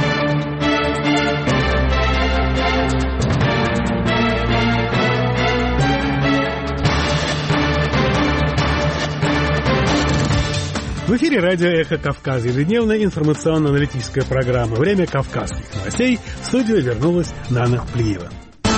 В эфире радио «Эхо Кавказа», ежедневная информационно-аналитическая программа «Время кавказских новостей». В студию вернулась Нана Плиева.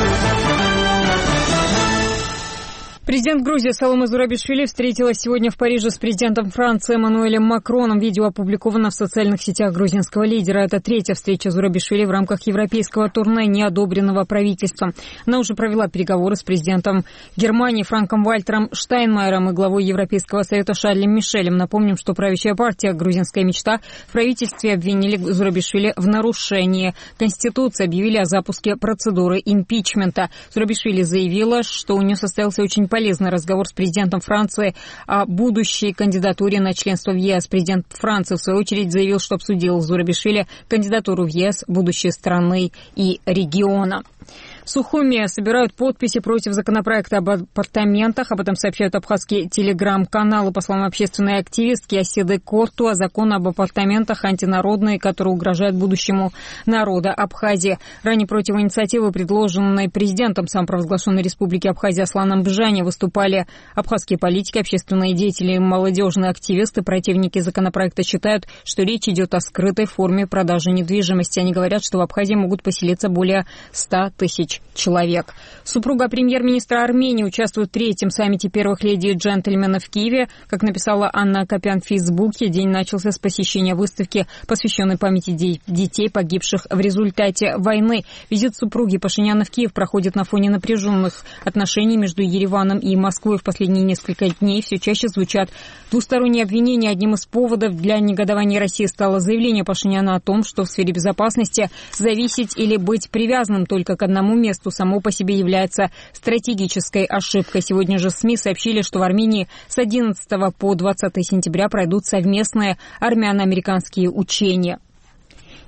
Президент Грузии Саломе Зурабишвили встретилась сегодня в Париже с президентом Франции Эммануэлем Макроном. Видео опубликовано в социальных сетях грузинского лидера. Это третья встреча Зурабишвили в рамках европейского турне, не одобренного правительством. Она уже провела переговоры с президентом Германии Франком Вальтером Штайнмайером и главой Европейского совета Шарлем Мишелем. Напомним, что правящая партия «Грузинская мечта» в правительстве обвинили Зурабишвили в нарушении Конституции, объявили о запуске процедуры импичмента. Зурабишвили заявила, что у нее состоялся очень полезный разговор с президентом Франции о будущей кандидатуре на членство в ЕС. Президент Франции, в свою очередь, заявил, что обсудил с Зурабишвили кандидатуру в ЕС, будущее страны и региона. В Сухуме собирают подписи против законопроекта об апартаментах. Об этом сообщают абхазские телеграм-каналы. По словам общественной активистки Оседы Кортуа, закон об апартаментах антинародный, который угрожает будущему народа Абхазии. Ранее против инициативы, предложенной президентом самопровозглашенной республики Абхазия Асланом Бжани, выступали абхазские политики, общественные деятели, молодежные активисты. Противники законопроекта считают, что речь идет о скрытой форме продажи недвижимости. Они говорят, что в Абхазии могут поселиться более 100 тысяч человек. Супруга премьер-министра Армении участвует в третьем саммите первых леди и джентльменов в Киеве. Как написала Анна Акопян в Фейсбуке, день начался с посещения выставки, посвященной памяти детей, погибших в результате войны. Визит супруги Пашиняна в Киев проходит на фоне напряженных отношений между Ереваном и Москвой. В последние несколько дней все чаще звучат двусторонние обвинения. Одним из поводов для негодования России стало заявление Пашиняна о том, что в сфере безопасности зависеть или быть привязанным только к одному месту само по себе является стратегической ошибкой. Сегодня же СМИ сообщили, что в Армении с 11 по 20 сентября пройдут совместные армяно-американские учения.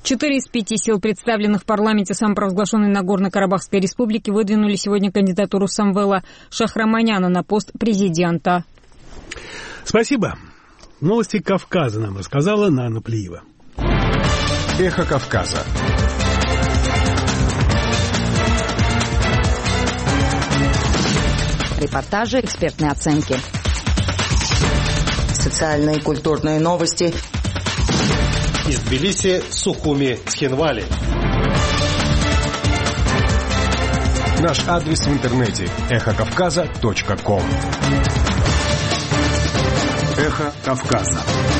4 из 5 сил, представленных в парламенте самопровозглашенной Нагорно-Карабахской республики, выдвинули сегодня кандидатуру Самвела Шахраманяна на пост президента. Спасибо. Новости Кавказа нам рассказала Нана Плиева. Эхо Кавказа. Репортажи, экспертные оценки. Социальные и культурные новости. Из Тбилиси, Сухуми, Цхинвали. Наш адрес в интернете эхокавказа.ком. Эхо Кавказа.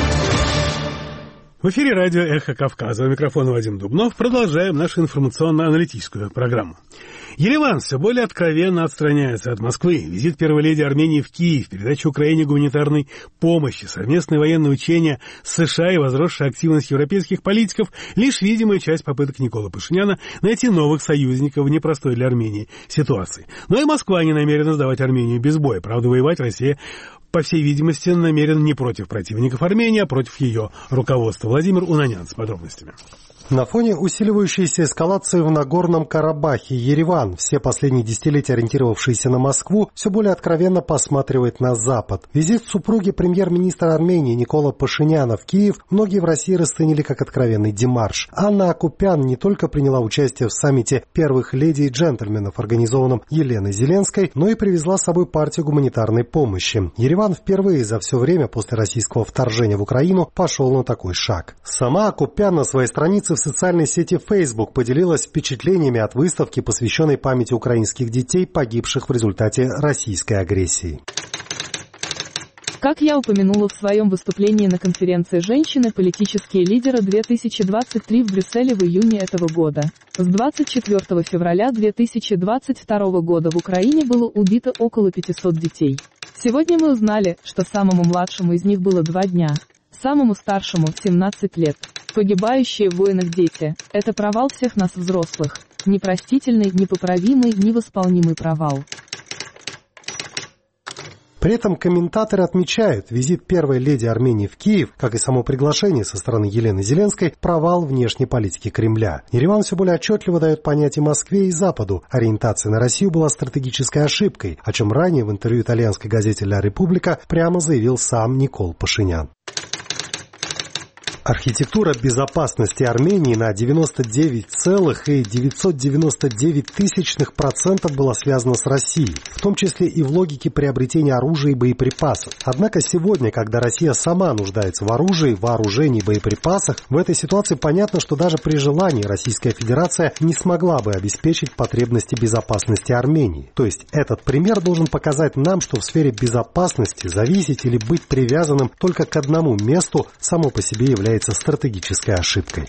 В эфире радио «Эхо Кавказа». У микрофона Вадим Дубнов. Продолжаем нашу информационно-аналитическую программу. Ереван все более откровенно отстраняется от Москвы. Визит первой леди Армении в Киев, передача Украине гуманитарной помощи, совместные военные учения с США и возросшая активность европейских политиков – лишь видимая часть попыток Николы Пашиняна найти новых союзников в непростой для Армении ситуации. Но и Москва не намерена сдавать Армению без боя. Правда, воевать Россия, по всей видимости, намерен не против противников Армении, а против ее руководства. Владимир Унанян с подробностями. На фоне усиливающейся эскалации в Нагорном Карабахе Ереван, все последние десятилетия ориентировавшийся на Москву, все более откровенно посматривает на Запад. Визит супруги премьер-министра Армении Никола Пашиняна в Киев многие в России расценили как откровенный демарш. Анна Акупян не только приняла участие в саммите первых леди и джентльменов, организованном Еленой Зеленской, но и привезла с собой партию гуманитарной помощи. Ереван впервые за все время после российского вторжения в Украину пошел на такой шаг. Сама Акупян на своей странице в социальной сети Facebook поделилась впечатлениями от выставки, посвященной памяти украинских детей, погибших в результате российской агрессии. Как я упомянула в своем выступлении на конференции «Женщины. Политические лидеры-2023» в Брюсселе в июне этого года, с 24 февраля 2022 года в Украине было убито около 500 детей. Сегодня мы узнали, что самому младшему из них было 2 дня, самому старшему – 17 лет. Погибающие в войнах дети – это провал всех нас взрослых. Непростительный, непоправимый, невосполнимый провал. При этом комментаторы отмечают, визит первой леди Армении в Киев, как и само приглашение со стороны Елены Зеленской, провал внешней политики Кремля. Ереван все более отчетливо дает понять и Москве, и Западу. Ориентация на Россию была стратегической ошибкой, о чем ранее в интервью итальянской газете «Ля Република» прямо заявил сам Никол Пашинян. Архитектура безопасности Армении на 99,999% была связана с Россией, в том числе и в логике приобретения оружия и боеприпасов. Однако сегодня, когда Россия сама нуждается в оружии, вооружении и боеприпасах, в этой ситуации понятно, что даже при желании Российская Федерация не смогла бы обеспечить потребности безопасности Армении. То есть этот пример должен показать нам, что в сфере безопасности зависеть или быть привязанным только к одному месту само по себе является стратегической ошибкой.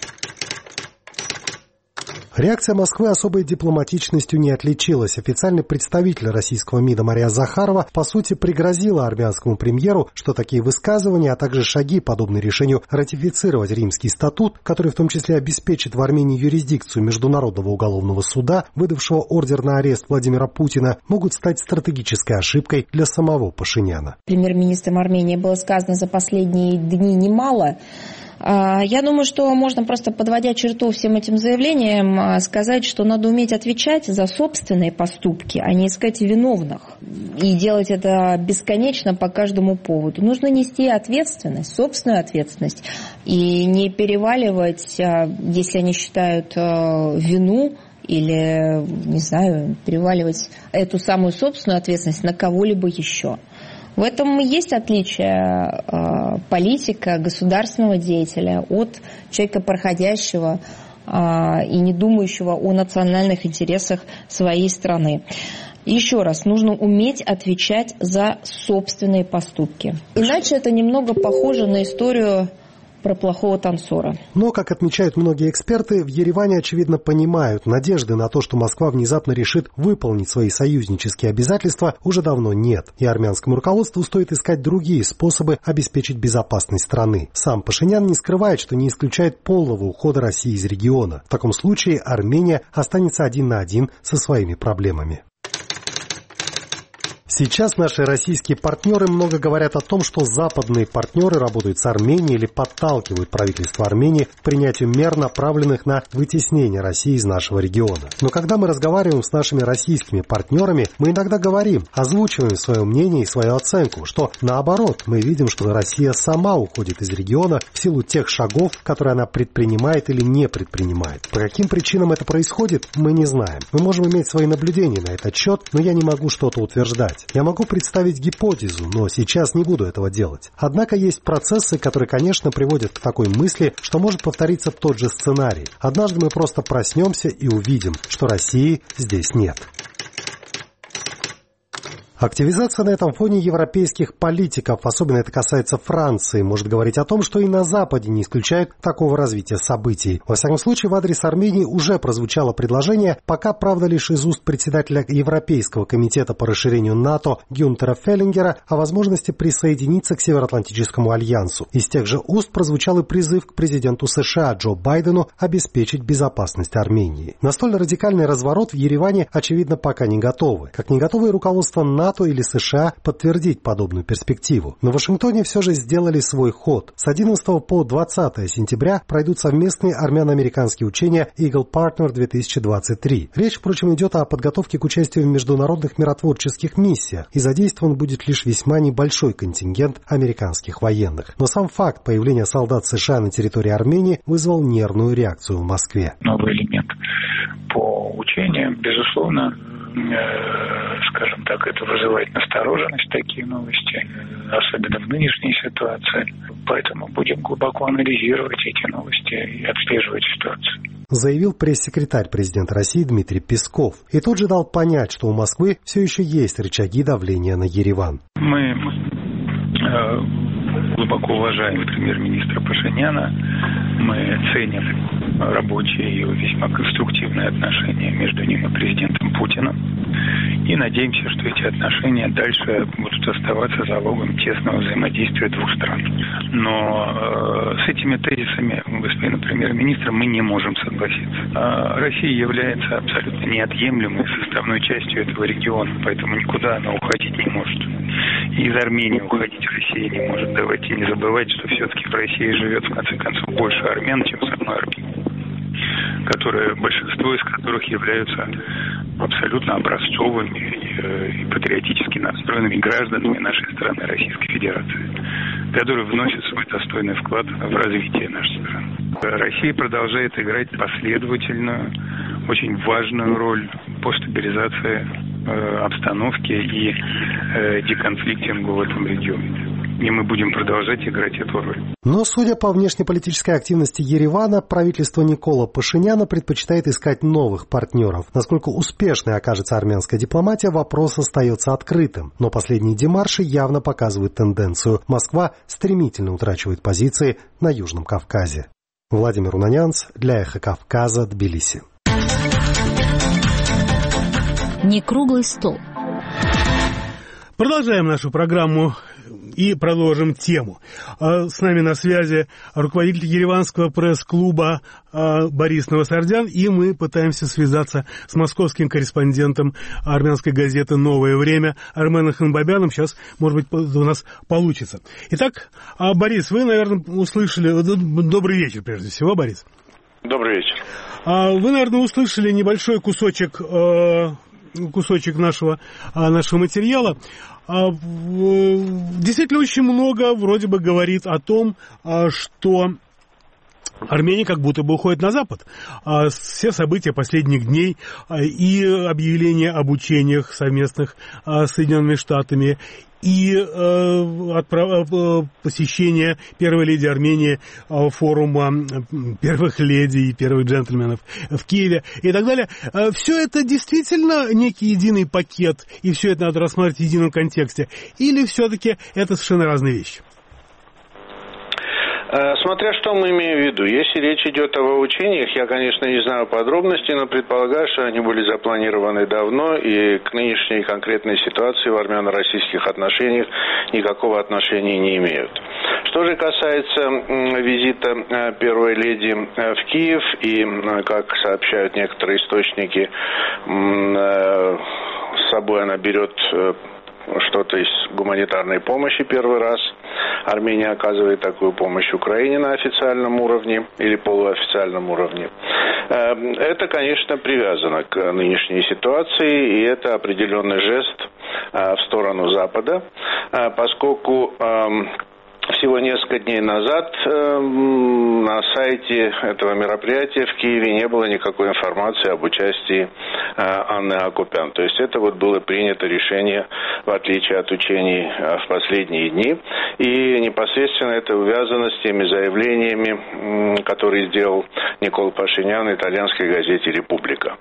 Реакция Москвы особой дипломатичностью не отличилась. Официальный представитель российского МИДа Мария Захарова, по сути, пригрозила армянскому премьеру, что такие высказывания, а также шаги, подобные решению ратифицировать Римский статут, который в том числе обеспечит в Армении юрисдикцию Международного уголовного суда, выдавшего ордер на арест Владимира Путина, могут стать стратегической ошибкой для самого Пашиняна. Премьер-министром Армении было сказано за последние дни немало. Я думаю, что можно просто, подводя черту всем этим заявлениям, сказать, что надо уметь отвечать за собственные поступки, а не искать виновных. И делать это бесконечно по каждому поводу. Нужно нести ответственность, собственную ответственность, и не переваливать, если они считают вину, или, не знаю, переваливать эту самую собственную ответственность на кого-либо еще. В этом и есть отличие политика, государственного деятеля от человека, проходящего и не думающего о национальных интересах своей страны. Еще раз, нужно уметь отвечать за собственные поступки. Иначе это немного похоже на историю про плохого танцора. Но, как отмечают многие эксперты, в Ереване, очевидно, понимают, надежды на то, что Москва внезапно решит выполнить свои союзнические обязательства, уже давно нет. И армянскому руководству стоит искать другие способы обеспечить безопасность страны. Сам Пашинян не скрывает, что не исключает полного ухода России из региона. В таком случае Армения останется один на один со своими проблемами. Сейчас наши российские партнеры много говорят о том, что западные партнеры работают с Арменией или подталкивают правительство Армении к принятию мер, направленных на вытеснение России из нашего региона. Но когда мы разговариваем с нашими российскими партнерами, мы иногда говорим, озвучиваем свое мнение и свою оценку, что наоборот, мы видим, что Россия сама уходит из региона в силу тех шагов, которые она предпринимает или не предпринимает. По каким причинам это происходит, мы не знаем. Мы можем иметь свои наблюдения на этот счет, но я не могу что-то утверждать. Я могу представить гипотезу, но сейчас не буду этого делать. Однако есть процессы, которые, конечно, приводят к такой мысли, что может повториться тот же сценарий. Однажды мы просто проснемся и увидим, что России здесь нет. Активизация на этом фоне европейских политиков, особенно это касается Франции, может говорить о том, что и на Западе не исключают такого развития событий. Во всяком случае, в адрес Армении уже прозвучало предложение, пока, правда, лишь из уст председателя Европейского комитета по расширению НАТО Гюнтера Феллингера о возможности присоединиться к Североатлантическому альянсу. Из тех же уст прозвучал и призыв к президенту США Джо Байдену обеспечить безопасность Армении. На столь радикальный разворот в Ереване, очевидно, пока не готовы. Как не готовы и руководство НАТО или США подтвердить подобную перспективу. Но в Вашингтоне все же сделали свой ход. С 11 по 20 сентября пройдут совместные армяно-американские учения Eagle Partner 2023. Речь, впрочем, идет о подготовке к участию в международных миротворческих миссиях, и задействован будет лишь весьма небольшой контингент американских военных. Но сам факт появления солдат США на территории Армении вызвал нервную реакцию в Москве. Новый элемент по учениям, безусловно, скажем так, это вызывает настороженность, такие новости, особенно в нынешней ситуации. Поэтому будем глубоко анализировать эти новости и отслеживать ситуацию. Заявил пресс-секретарь президента России Дмитрий Песков. И тут же дал понять, что у Москвы все еще есть рычаги давления на Ереван. Мы глубоко уважаем премьер-министра Пашиняна. Мы ценим рабочие и весьма конструктивные отношения между ним и президентом Путиным. И надеемся, что эти отношения дальше будут оставаться залогом тесного взаимодействия двух стран. Но с этими тезисами господина премьер-министра мы не можем согласиться. Россия является абсолютно неотъемлемой составной частью этого региона, поэтому никуда она уходить не может. И из Армении уходить Россия не может. Давайте не забывать, что все-таки в России живет, в конце концов, больше армян, чем самой Армении, большинство из которых являются абсолютно образцовыми и патриотически настроенными гражданами нашей страны, Российской Федерации, которые вносят свой достойный вклад в развитие нашей страны. Россия продолжает играть последовательную, очень важную роль по стабилизации обстановки и деконфликтингу в этом регионе. И мы будем продолжать играть эту роль. Но, судя по внешнеполитической активности Еревана, правительство Никола Пашиняна предпочитает искать новых партнеров. Насколько успешной окажется армянская дипломатия, вопрос остается открытым. Но последние демарши явно показывают тенденцию. Москва стремительно утрачивает позиции на Южном Кавказе. Владимир Унанянц для «Эхо Кавказа», Тбилиси. Не круглый стол. Продолжаем нашу программу и продолжим тему. С нами на связи руководитель ереванского пресс-клуба Борис Новосардян, и мы пытаемся связаться с московским корреспондентом армянской газеты «Новое время» Арменом Ханбабяном. Сейчас, может быть, у нас получится. Итак, Борис, вы, наверное, услышали... Добрый вечер, прежде всего, Борис. Добрый вечер. Вы, наверное, услышали небольшой кусочек нашего материала. Действительно, очень много вроде бы говорит о том, что Армения как будто бы уходит на Запад. Все события последних дней и объявления об учениях совместных с Соединенными Штатами, и посещение первой леди Армении форума первых леди и первых джентльменов в Киеве и так далее. Все это действительно некий единый пакет, и все это надо рассматривать в едином контексте? Или все-таки это совершенно разные вещи? Смотря что мы имеем в виду. Если речь идет о учениях, я, конечно, не знаю подробностей, но предполагаю, что они были запланированы давно и к нынешней конкретной ситуации в армяно-российских отношениях никакого отношения не имеют. Что же касается визита первой леди в Киев, и, как сообщают некоторые источники, с собой она берет что-то из гуманитарной помощи первый раз. Армения оказывает такую помощь Украине на официальном уровне или полуофициальном уровне. Это, конечно, привязано к нынешней ситуации, и это определенный жест в сторону Запада, поскольку всего несколько дней назад на сайте этого мероприятия в Киеве не было никакой информации об участии Анны Акопян. То есть это вот было принято решение, в отличие от учений в последние дни. И непосредственно это увязано с теми заявлениями, которые сделал Никола Пашинян в итальянской газете «Република».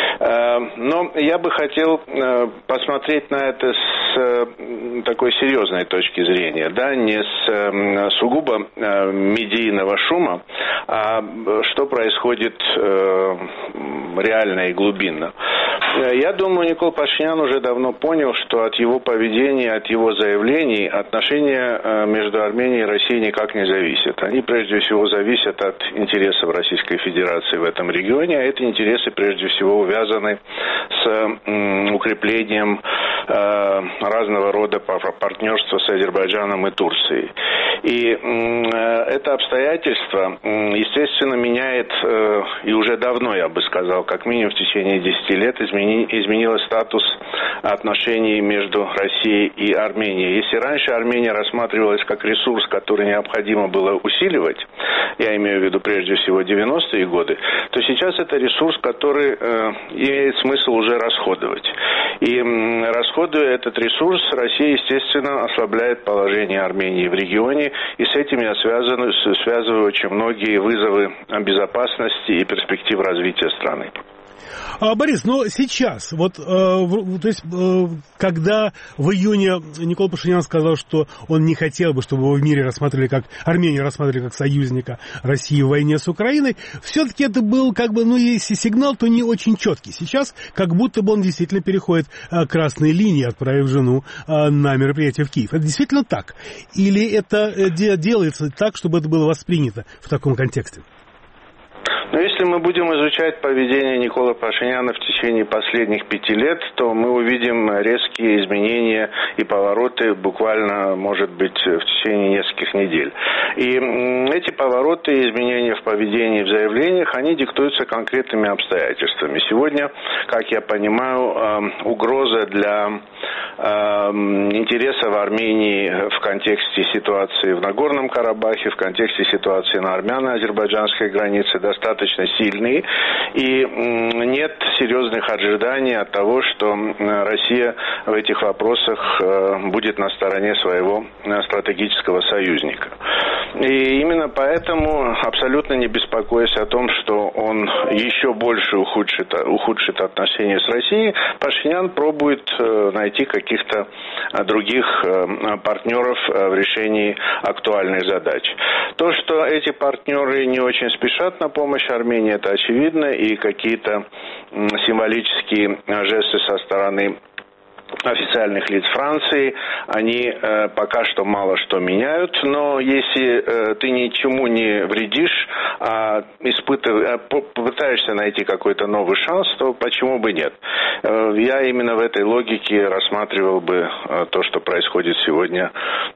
Но я бы хотел посмотреть на это с такой серьезной точки зрения, да, не с сугубо медийного шума, а что происходит реально и глубинно. Я думаю, Никола Пашинян уже давно понял, что от его поведения, от его заявлений отношения между Арменией и Россией никак не зависят. Они прежде всего зависят от интересов Российской Федерации в этом регионе, а эти интересы прежде всего увязаны с укреплением разного рода партнерства с Азербайджаном и Турцией. И это обстоятельство, естественно, меняет, и уже давно, я бы сказал, как минимум в течение 10 лет изменило статус отношений между Россией и Арменией. Если раньше Армения рассматривалась как ресурс, который необходимо было усиливать, я имею в виду прежде всего 90-е годы, то сейчас это ресурс, который имеет смысл уже расходовать. И расходуя этот ресурс, Россия, естественно, ослабляет положение Армении в регионе, и с этим я связываю очень многие вызовы безопасности и перспектив развития страны. Борис, но сейчас, то есть, когда в июне Никола Пашинян сказал, что он не хотел бы, чтобы его в мире рассматривали как, Армению рассматривали как союзника России в войне с Украиной, все-таки это был, если сигнал, то не очень четкий. Сейчас, как будто бы он действительно переходит красные линии, отправив жену на мероприятие в Киев. Это действительно так? Или это делается так, чтобы это было воспринято в таком контексте? Но если мы будем изучать поведение Николы Пашиняна в течение последних 5 лет, то мы увидим резкие изменения и повороты буквально, может быть, в течение нескольких недель. И эти повороты и изменения в поведении, в заявлениях, они диктуются конкретными обстоятельствами. Сегодня, как я понимаю, угроза для интересов Армении в контексте ситуации в Нагорном Карабахе, в контексте ситуации на армяно-азербайджанской границе достаточно сильные, и нет серьезных ожиданий от того, что Россия в этих вопросах будет на стороне своего стратегического союзника. И именно поэтому, абсолютно не беспокоясь о том, что он еще больше ухудшит отношения с Россией, Пашинян пробует найти каких-то других партнеров в решении актуальных задач. То, что эти партнеры не очень спешат на помощь Армении, это очевидно, и какие-то символические жесты со стороны официальных лиц Франции, они пока что мало что меняют, но если ты ничему не вредишь, а попытаешься найти какой-то новый шанс, то почему бы нет? Я именно в этой логике рассматривал бы то, что происходит сегодня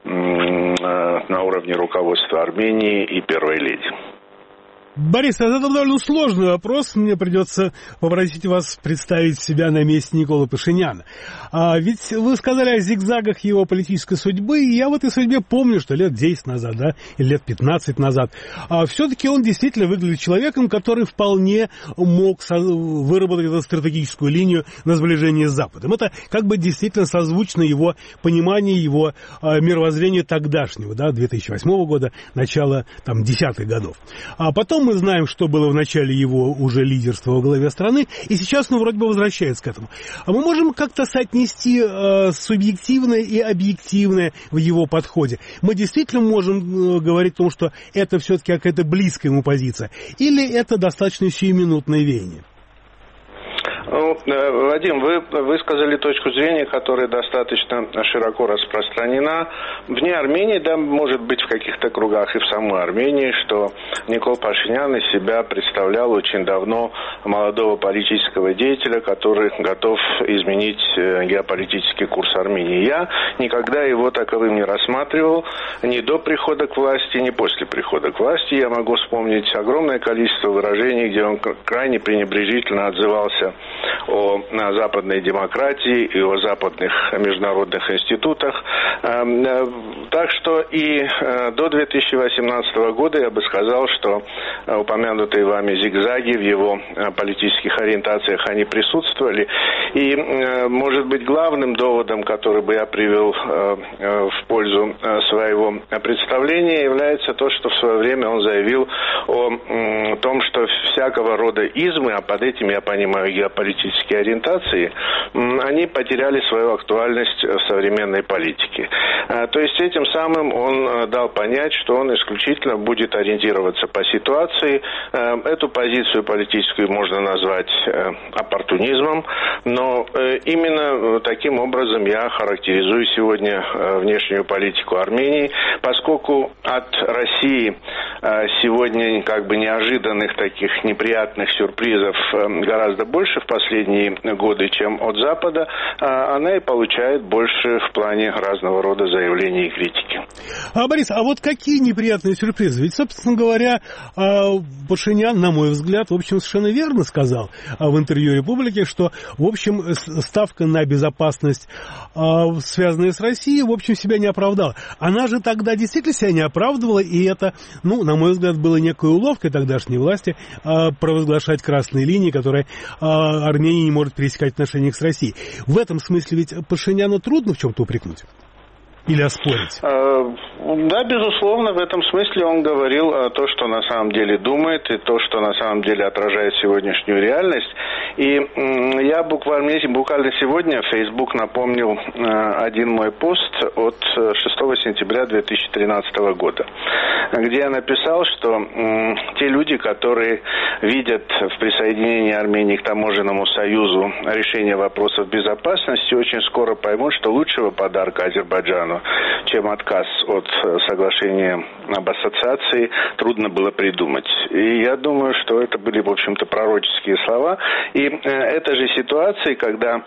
на уровне руководства Армении и первой леди. Борис, это довольно сложный вопрос. Мне придется попросить вас представить себя на месте Николы Пашиняна. Ведь вы сказали о зигзагах его политической судьбы, и я в этой судьбе помню, что лет 10 назад, или лет 15 назад, все-таки он действительно выглядит человеком, который вполне мог выработать эту стратегическую линию на сближение с Западом. Это как бы действительно созвучно его пониманию, его мировоззрения тогдашнего, 2008 года, начала десятых годов. А потом мы знаем, что было в начале его уже лидерства во главе страны, и сейчас он вроде бы возвращается к этому. А мы можем как-то соотнести субъективное и объективное в его подходе? Мы действительно можем говорить о том, что это все-таки какая-то близкая ему позиция, или это достаточно сиюминутное веяние? Вадим, вы высказали точку зрения, которая достаточно широко распространена. Вне Армении, да, может быть, в каких-то кругах и в самой Армении, что Никол Пашинян из себя представлял очень давно молодого политического деятеля, который готов изменить геополитический курс Армении. Я никогда его таковым не рассматривал ни до прихода к власти, ни после прихода к власти. Я могу вспомнить огромное количество выражений, где он крайне пренебрежительно отзывался о западной демократии и о западных международных институтах. Так что и до 2018 года я бы сказал, что упомянутые вами зигзаги в его политических ориентациях, они присутствовали. И, может быть, главным доводом, который бы я привел в пользу своего представления, является то, что в свое время он заявил о том, что всякого рода измы, а под этим я понимаю геополитические ориентации, они потеряли свою актуальность в современной политике. То есть этим самым он дал понять, что он исключительно будет ориентироваться по ситуации. Эту позицию политическую можно назвать оппортунизмом, но именно таким образом я характеризую сегодня внешнюю политику Армении, поскольку от России сегодня как бы неожиданных таких неприятных сюрпризов гораздо больше в последние годы, чем от Запада, она и получает больше в плане разного рода заявлений и критики. Борис, а вот какие неприятные сюрпризы? Ведь, собственно говоря, Пашинян, на мой взгляд, в общем, совершенно верно сказал в интервью «Републике», что, в общем, ставка на безопасность, связанная с Россией, в общем, себя не оправдала. Она же тогда действительно себя не оправдывала, и это, на мой взгляд, было некой уловкой тогдашней власти провозглашать красные линии, которые Армения не может пересекать в отношениях с Россией. В этом смысле ведь Пашиняна трудно в чем-то упрекнуть? Или оспорить? Да, безусловно, в этом смысле он говорил то, что на самом деле думает, и то, что на самом деле отражает сегодняшнюю реальность. И я буквально сегодня в Facebook напомнил один мой пост от 6 сентября 2013 года, где я написал, что те люди, которые видят в присоединении Армении к таможенному союзу решение вопросов безопасности, очень скоро поймут, что лучшего подарка Азербайджану, чем отказ от соглашения об ассоциации, трудно было придумать. И я думаю, что это были, в общем-то, пророческие слова. И эта же ситуация, когда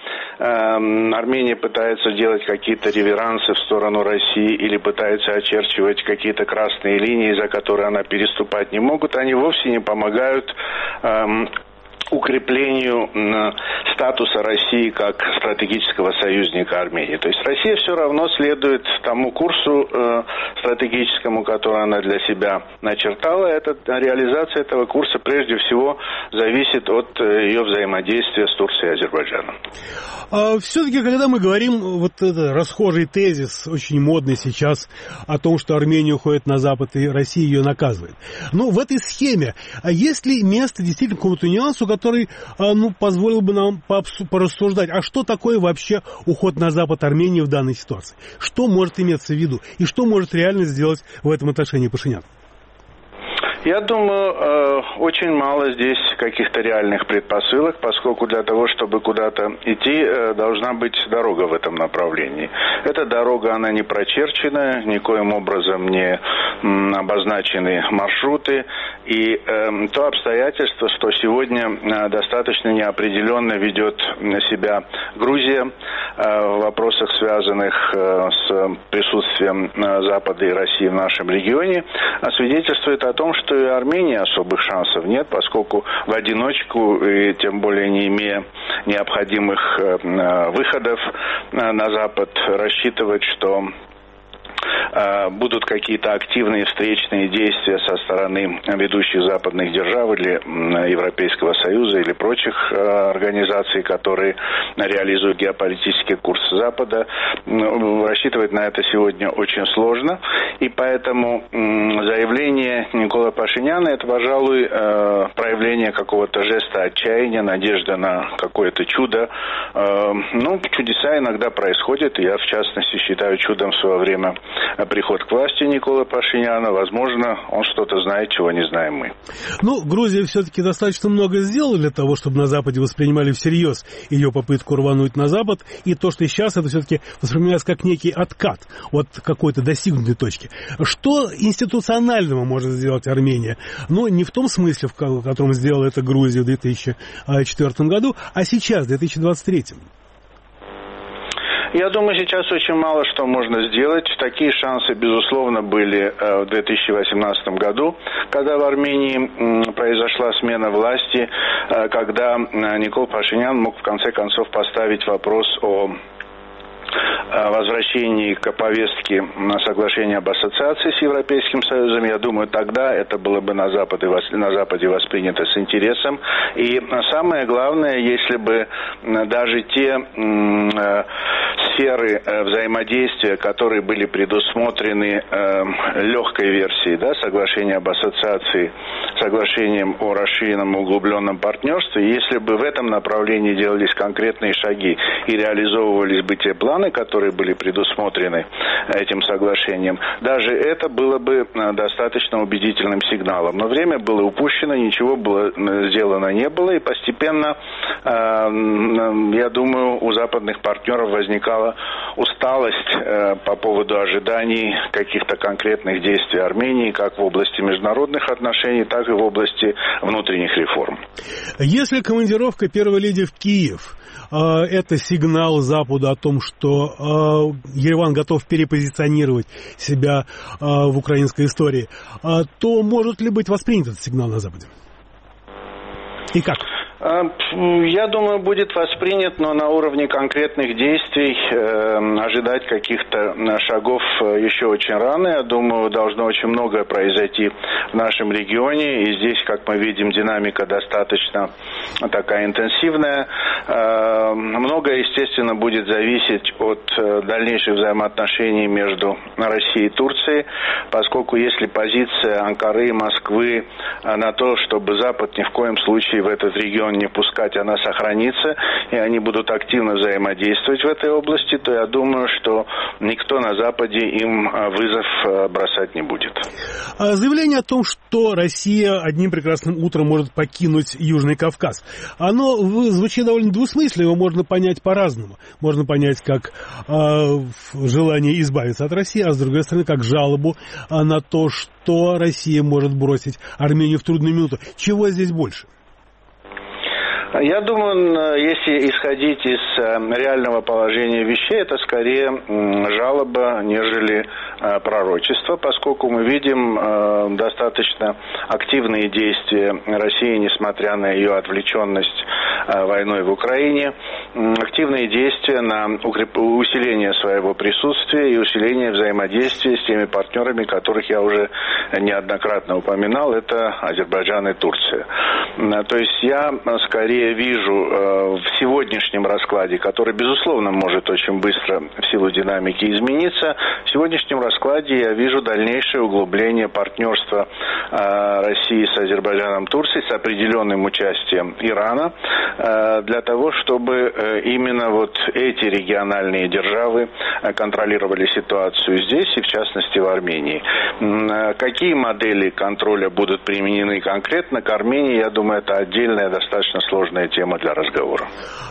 Армения пытается делать какие-то реверансы в сторону России или пытается очерчивать какие-то красные линии, за которые она переступать не могут, они вовсе не помогают укреплению статуса России как стратегического союзника Армении. То есть Россия все равно следует тому курсу стратегическому, который она для себя начертала. Реализация этого курса прежде всего зависит от ее взаимодействия с Турцией и Азербайджаном. Все-таки, когда мы говорим, вот это расхожий тезис, очень модный сейчас, о том, что Армения уходит на Запад и Россия ее наказывает. Но в этой схеме есть ли место действительно какому-то нюансу, который позволил бы нам порассуждать, а что такое вообще уход на Запад Армении в данной ситуации? Что может иметься в виду? И что может реально сделать в этом отношении Пашинян? Я думаю, очень мало здесь каких-то реальных предпосылок, поскольку для того, чтобы куда-то идти, должна быть дорога в этом направлении. Эта дорога, она не прочерчена, никоим образом не обозначены маршруты. И то обстоятельство, что сегодня достаточно неопределенно ведет себя Грузия в вопросах, связанных с присутствием Запада и России в нашем регионе, свидетельствует о том, что и Армении особых шансов нет, поскольку в одиночку, и тем более не имея необходимых выходов на Запад, рассчитывать, что будут какие-то активные встречные действия со стороны ведущих западных держав или Европейского Союза или прочих организаций, которые реализуют геополитический курс Запада, рассчитывать на это сегодня очень сложно. И поэтому заявление Никола Пашиняна — это, пожалуй, проявление какого-то жеста отчаяния, надежда на какое-то чудо. Чудеса иногда происходят, и я, в частности, считаю чудом в свое время приход к власти Николы Пашиняна. Возможно, он что-то знает, чего не знаем мы. Ну, Грузия все-таки достаточно много сделала для того, чтобы на Западе воспринимали всерьез ее попытку рвануть на Запад. И то, что сейчас, это все-таки воспринимается как некий откат от какой-то достигнутой точки. Что институционального может сделать Армения? Но не в том смысле, в котором сделала это Грузия в 2004 году, а сейчас, в 2023. Я думаю, сейчас очень мало что можно сделать. Такие шансы, безусловно, были в 2018 году, когда в Армении произошла смена власти, когда Никол Пашинян мог в конце концов поставить вопрос о возвращении к повестке на соглашение об ассоциации с Европейским Союзом. Я думаю, тогда это было бы на Западе воспринято с интересом. И самое главное, если бы даже те сферы взаимодействия, которые были предусмотрены легкой версией, да, соглашения об ассоциации, соглашением о расширенном и углубленном партнерстве, если бы в этом направлении делались конкретные шаги и реализовывались бы те планы, которые были предусмотрены этим соглашением, даже это было бы достаточно убедительным сигналом. Но время было упущено, ничего было сделано не было, и постепенно, я думаю, у западных партнеров возникала усталость по поводу ожиданий каких-то конкретных действий Армении, как в области международных отношений, так и в области внутренних реформ. Если командировка первой леди в Киев это сигнал Западу о том, что Ереван готов перепозиционировать себя в украинской истории, то может ли быть воспринят этот сигнал на Западе? И как? Я думаю, будет воспринят, но на уровне конкретных действий ожидать каких-то шагов еще очень рано. Я думаю, должно очень многое произойти в нашем регионе. И здесь, как мы видим, динамика достаточно такая интенсивная. Многое, естественно, будет зависеть от дальнейших взаимоотношений между Россией и Турцией, поскольку если позиция Анкары и Москвы на то, чтобы Запад ни в коем случае в этот регион не пускать, она сохранится, и они будут активно взаимодействовать в этой области, то я думаю, что никто на Западе им вызов бросать не будет. Заявление о том, что Россия одним прекрасным утром может покинуть Южный Кавказ, оно звучит довольно двусмысленно, его можно понять по-разному. Можно понять как желание избавиться от России, а с другой стороны, как жалобу на то, что Россия может бросить Армению в трудную минуту. Чего здесь больше? Я думаю, если исходить из реального положения вещей, это скорее жалоба, нежели пророчество, поскольку мы видим достаточно активные действия России, несмотря на ее отвлеченность войной в Украине, активные действия на усиление своего присутствия и усиление взаимодействия с теми партнерами, которых я уже неоднократно упоминал, это Азербайджан и Турция. То есть я скорее вижу в сегодняшнем раскладе, который, безусловно, может очень быстро в силу динамики измениться, в сегодняшнем раскладе я вижу дальнейшее углубление партнерства России с Азербайджаном, Турцией с определенным участием Ирана для того, чтобы именно вот эти региональные державы контролировали ситуацию здесь и, в частности, в Армении. Какие модели контроля будут применены конкретно к Армении, я думаю, это отдельная, достаточно сложная тема для разговора.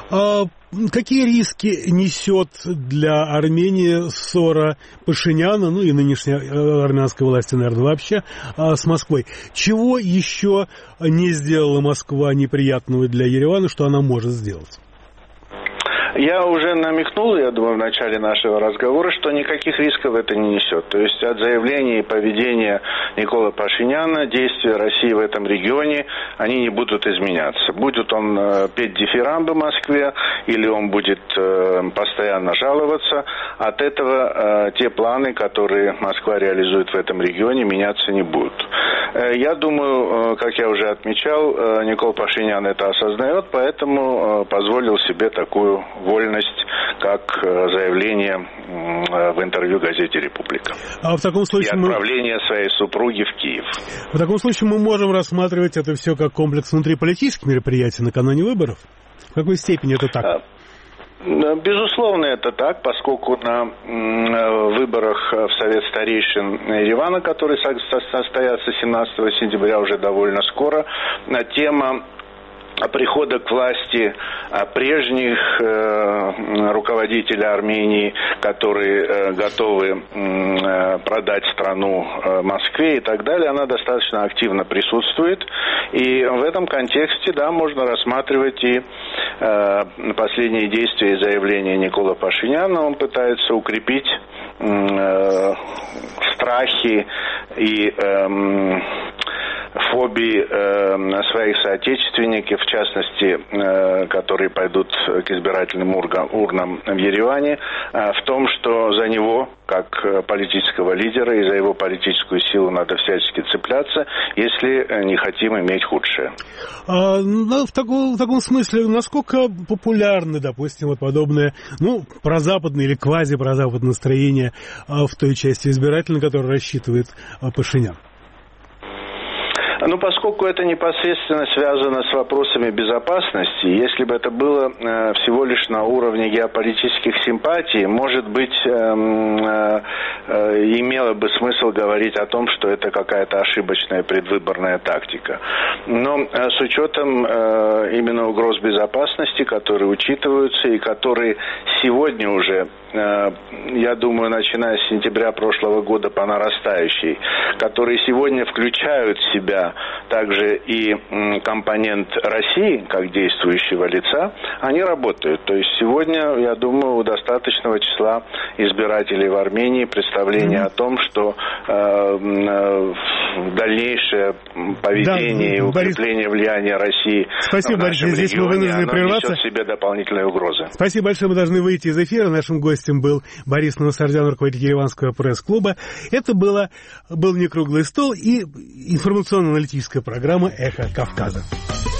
Какие риски несет для Армении ссора Пашиняна, ну и нынешней армянской власти, наверное, вообще, с Москвой? Чего еще не сделала Москва неприятного для Еревана, что она может сделать? Я уже намекнул, я думаю, в начале нашего разговора, что никаких рисков это не несет. То есть от заявления и поведения Николы Пашиняна действия России в этом регионе, они не будут изменяться. Будет он петь дифирамбы в Москве, или он будет постоянно жаловаться, от этого те планы, которые Москва реализует в этом регионе, меняться не будут. Я думаю, как я уже отмечал, Никол Пашинян это осознает, поэтому позволил себе такую вольность, как заявление в интервью газете «Республика». А в таком случае и отправление своей супруги в Киев. В таком случае мы можем рассматривать это все как комплекс внутриполитических мероприятий накануне выборов? В какой степени это так? Безусловно, это так, поскольку на выборах в Совет старейшин Еревана, которые состоятся 17 сентября уже довольно скоро, тема прихода к власти прежних руководителей Армении, которые готовы продать страну Москве и так далее, она достаточно активно присутствует. И в этом контексте, да, можно рассматривать и последние действия и заявления Никола Пашиняна. Он пытается укрепить страхи и фобии своих соотечественников, в частности, которые пойдут к избирательным урнам в Ереване, в том, что за него, как политического лидера, и за его политическую силу надо всячески цепляться, если не хотим иметь худшее. В таком смысле, насколько популярны, допустим, вот подобное, прозападное или квазипрозападное настроение в той части избирательной, которую рассчитывает Пашинян? Поскольку это непосредственно связано с вопросами безопасности, если бы это было всего лишь на уровне геополитических симпатий, может быть, имело бы смысл говорить о том, что это какая-то ошибочная предвыборная тактика. Но с учетом именно угроз безопасности, которые учитываются и которые сегодня уже, я думаю, начиная с сентября прошлого года по нарастающей, которые сегодня включают в себя также и компонент России, как действующего лица, они работают. То есть сегодня, я думаю, у достаточного числа избирателей в Армении представление о том, что дальнейшее поведение и укрепление влияния России в нашем регионе, оно несет в себе дополнительные угрозы. Спасибо большое, мы должны выйти из эфира. Нашим гостем был Борис Новосардян, руководитель Ереванского пресс-клуба. Это был «Не круглый стол» и информационно-аналитическая программа «Эхо Кавказа».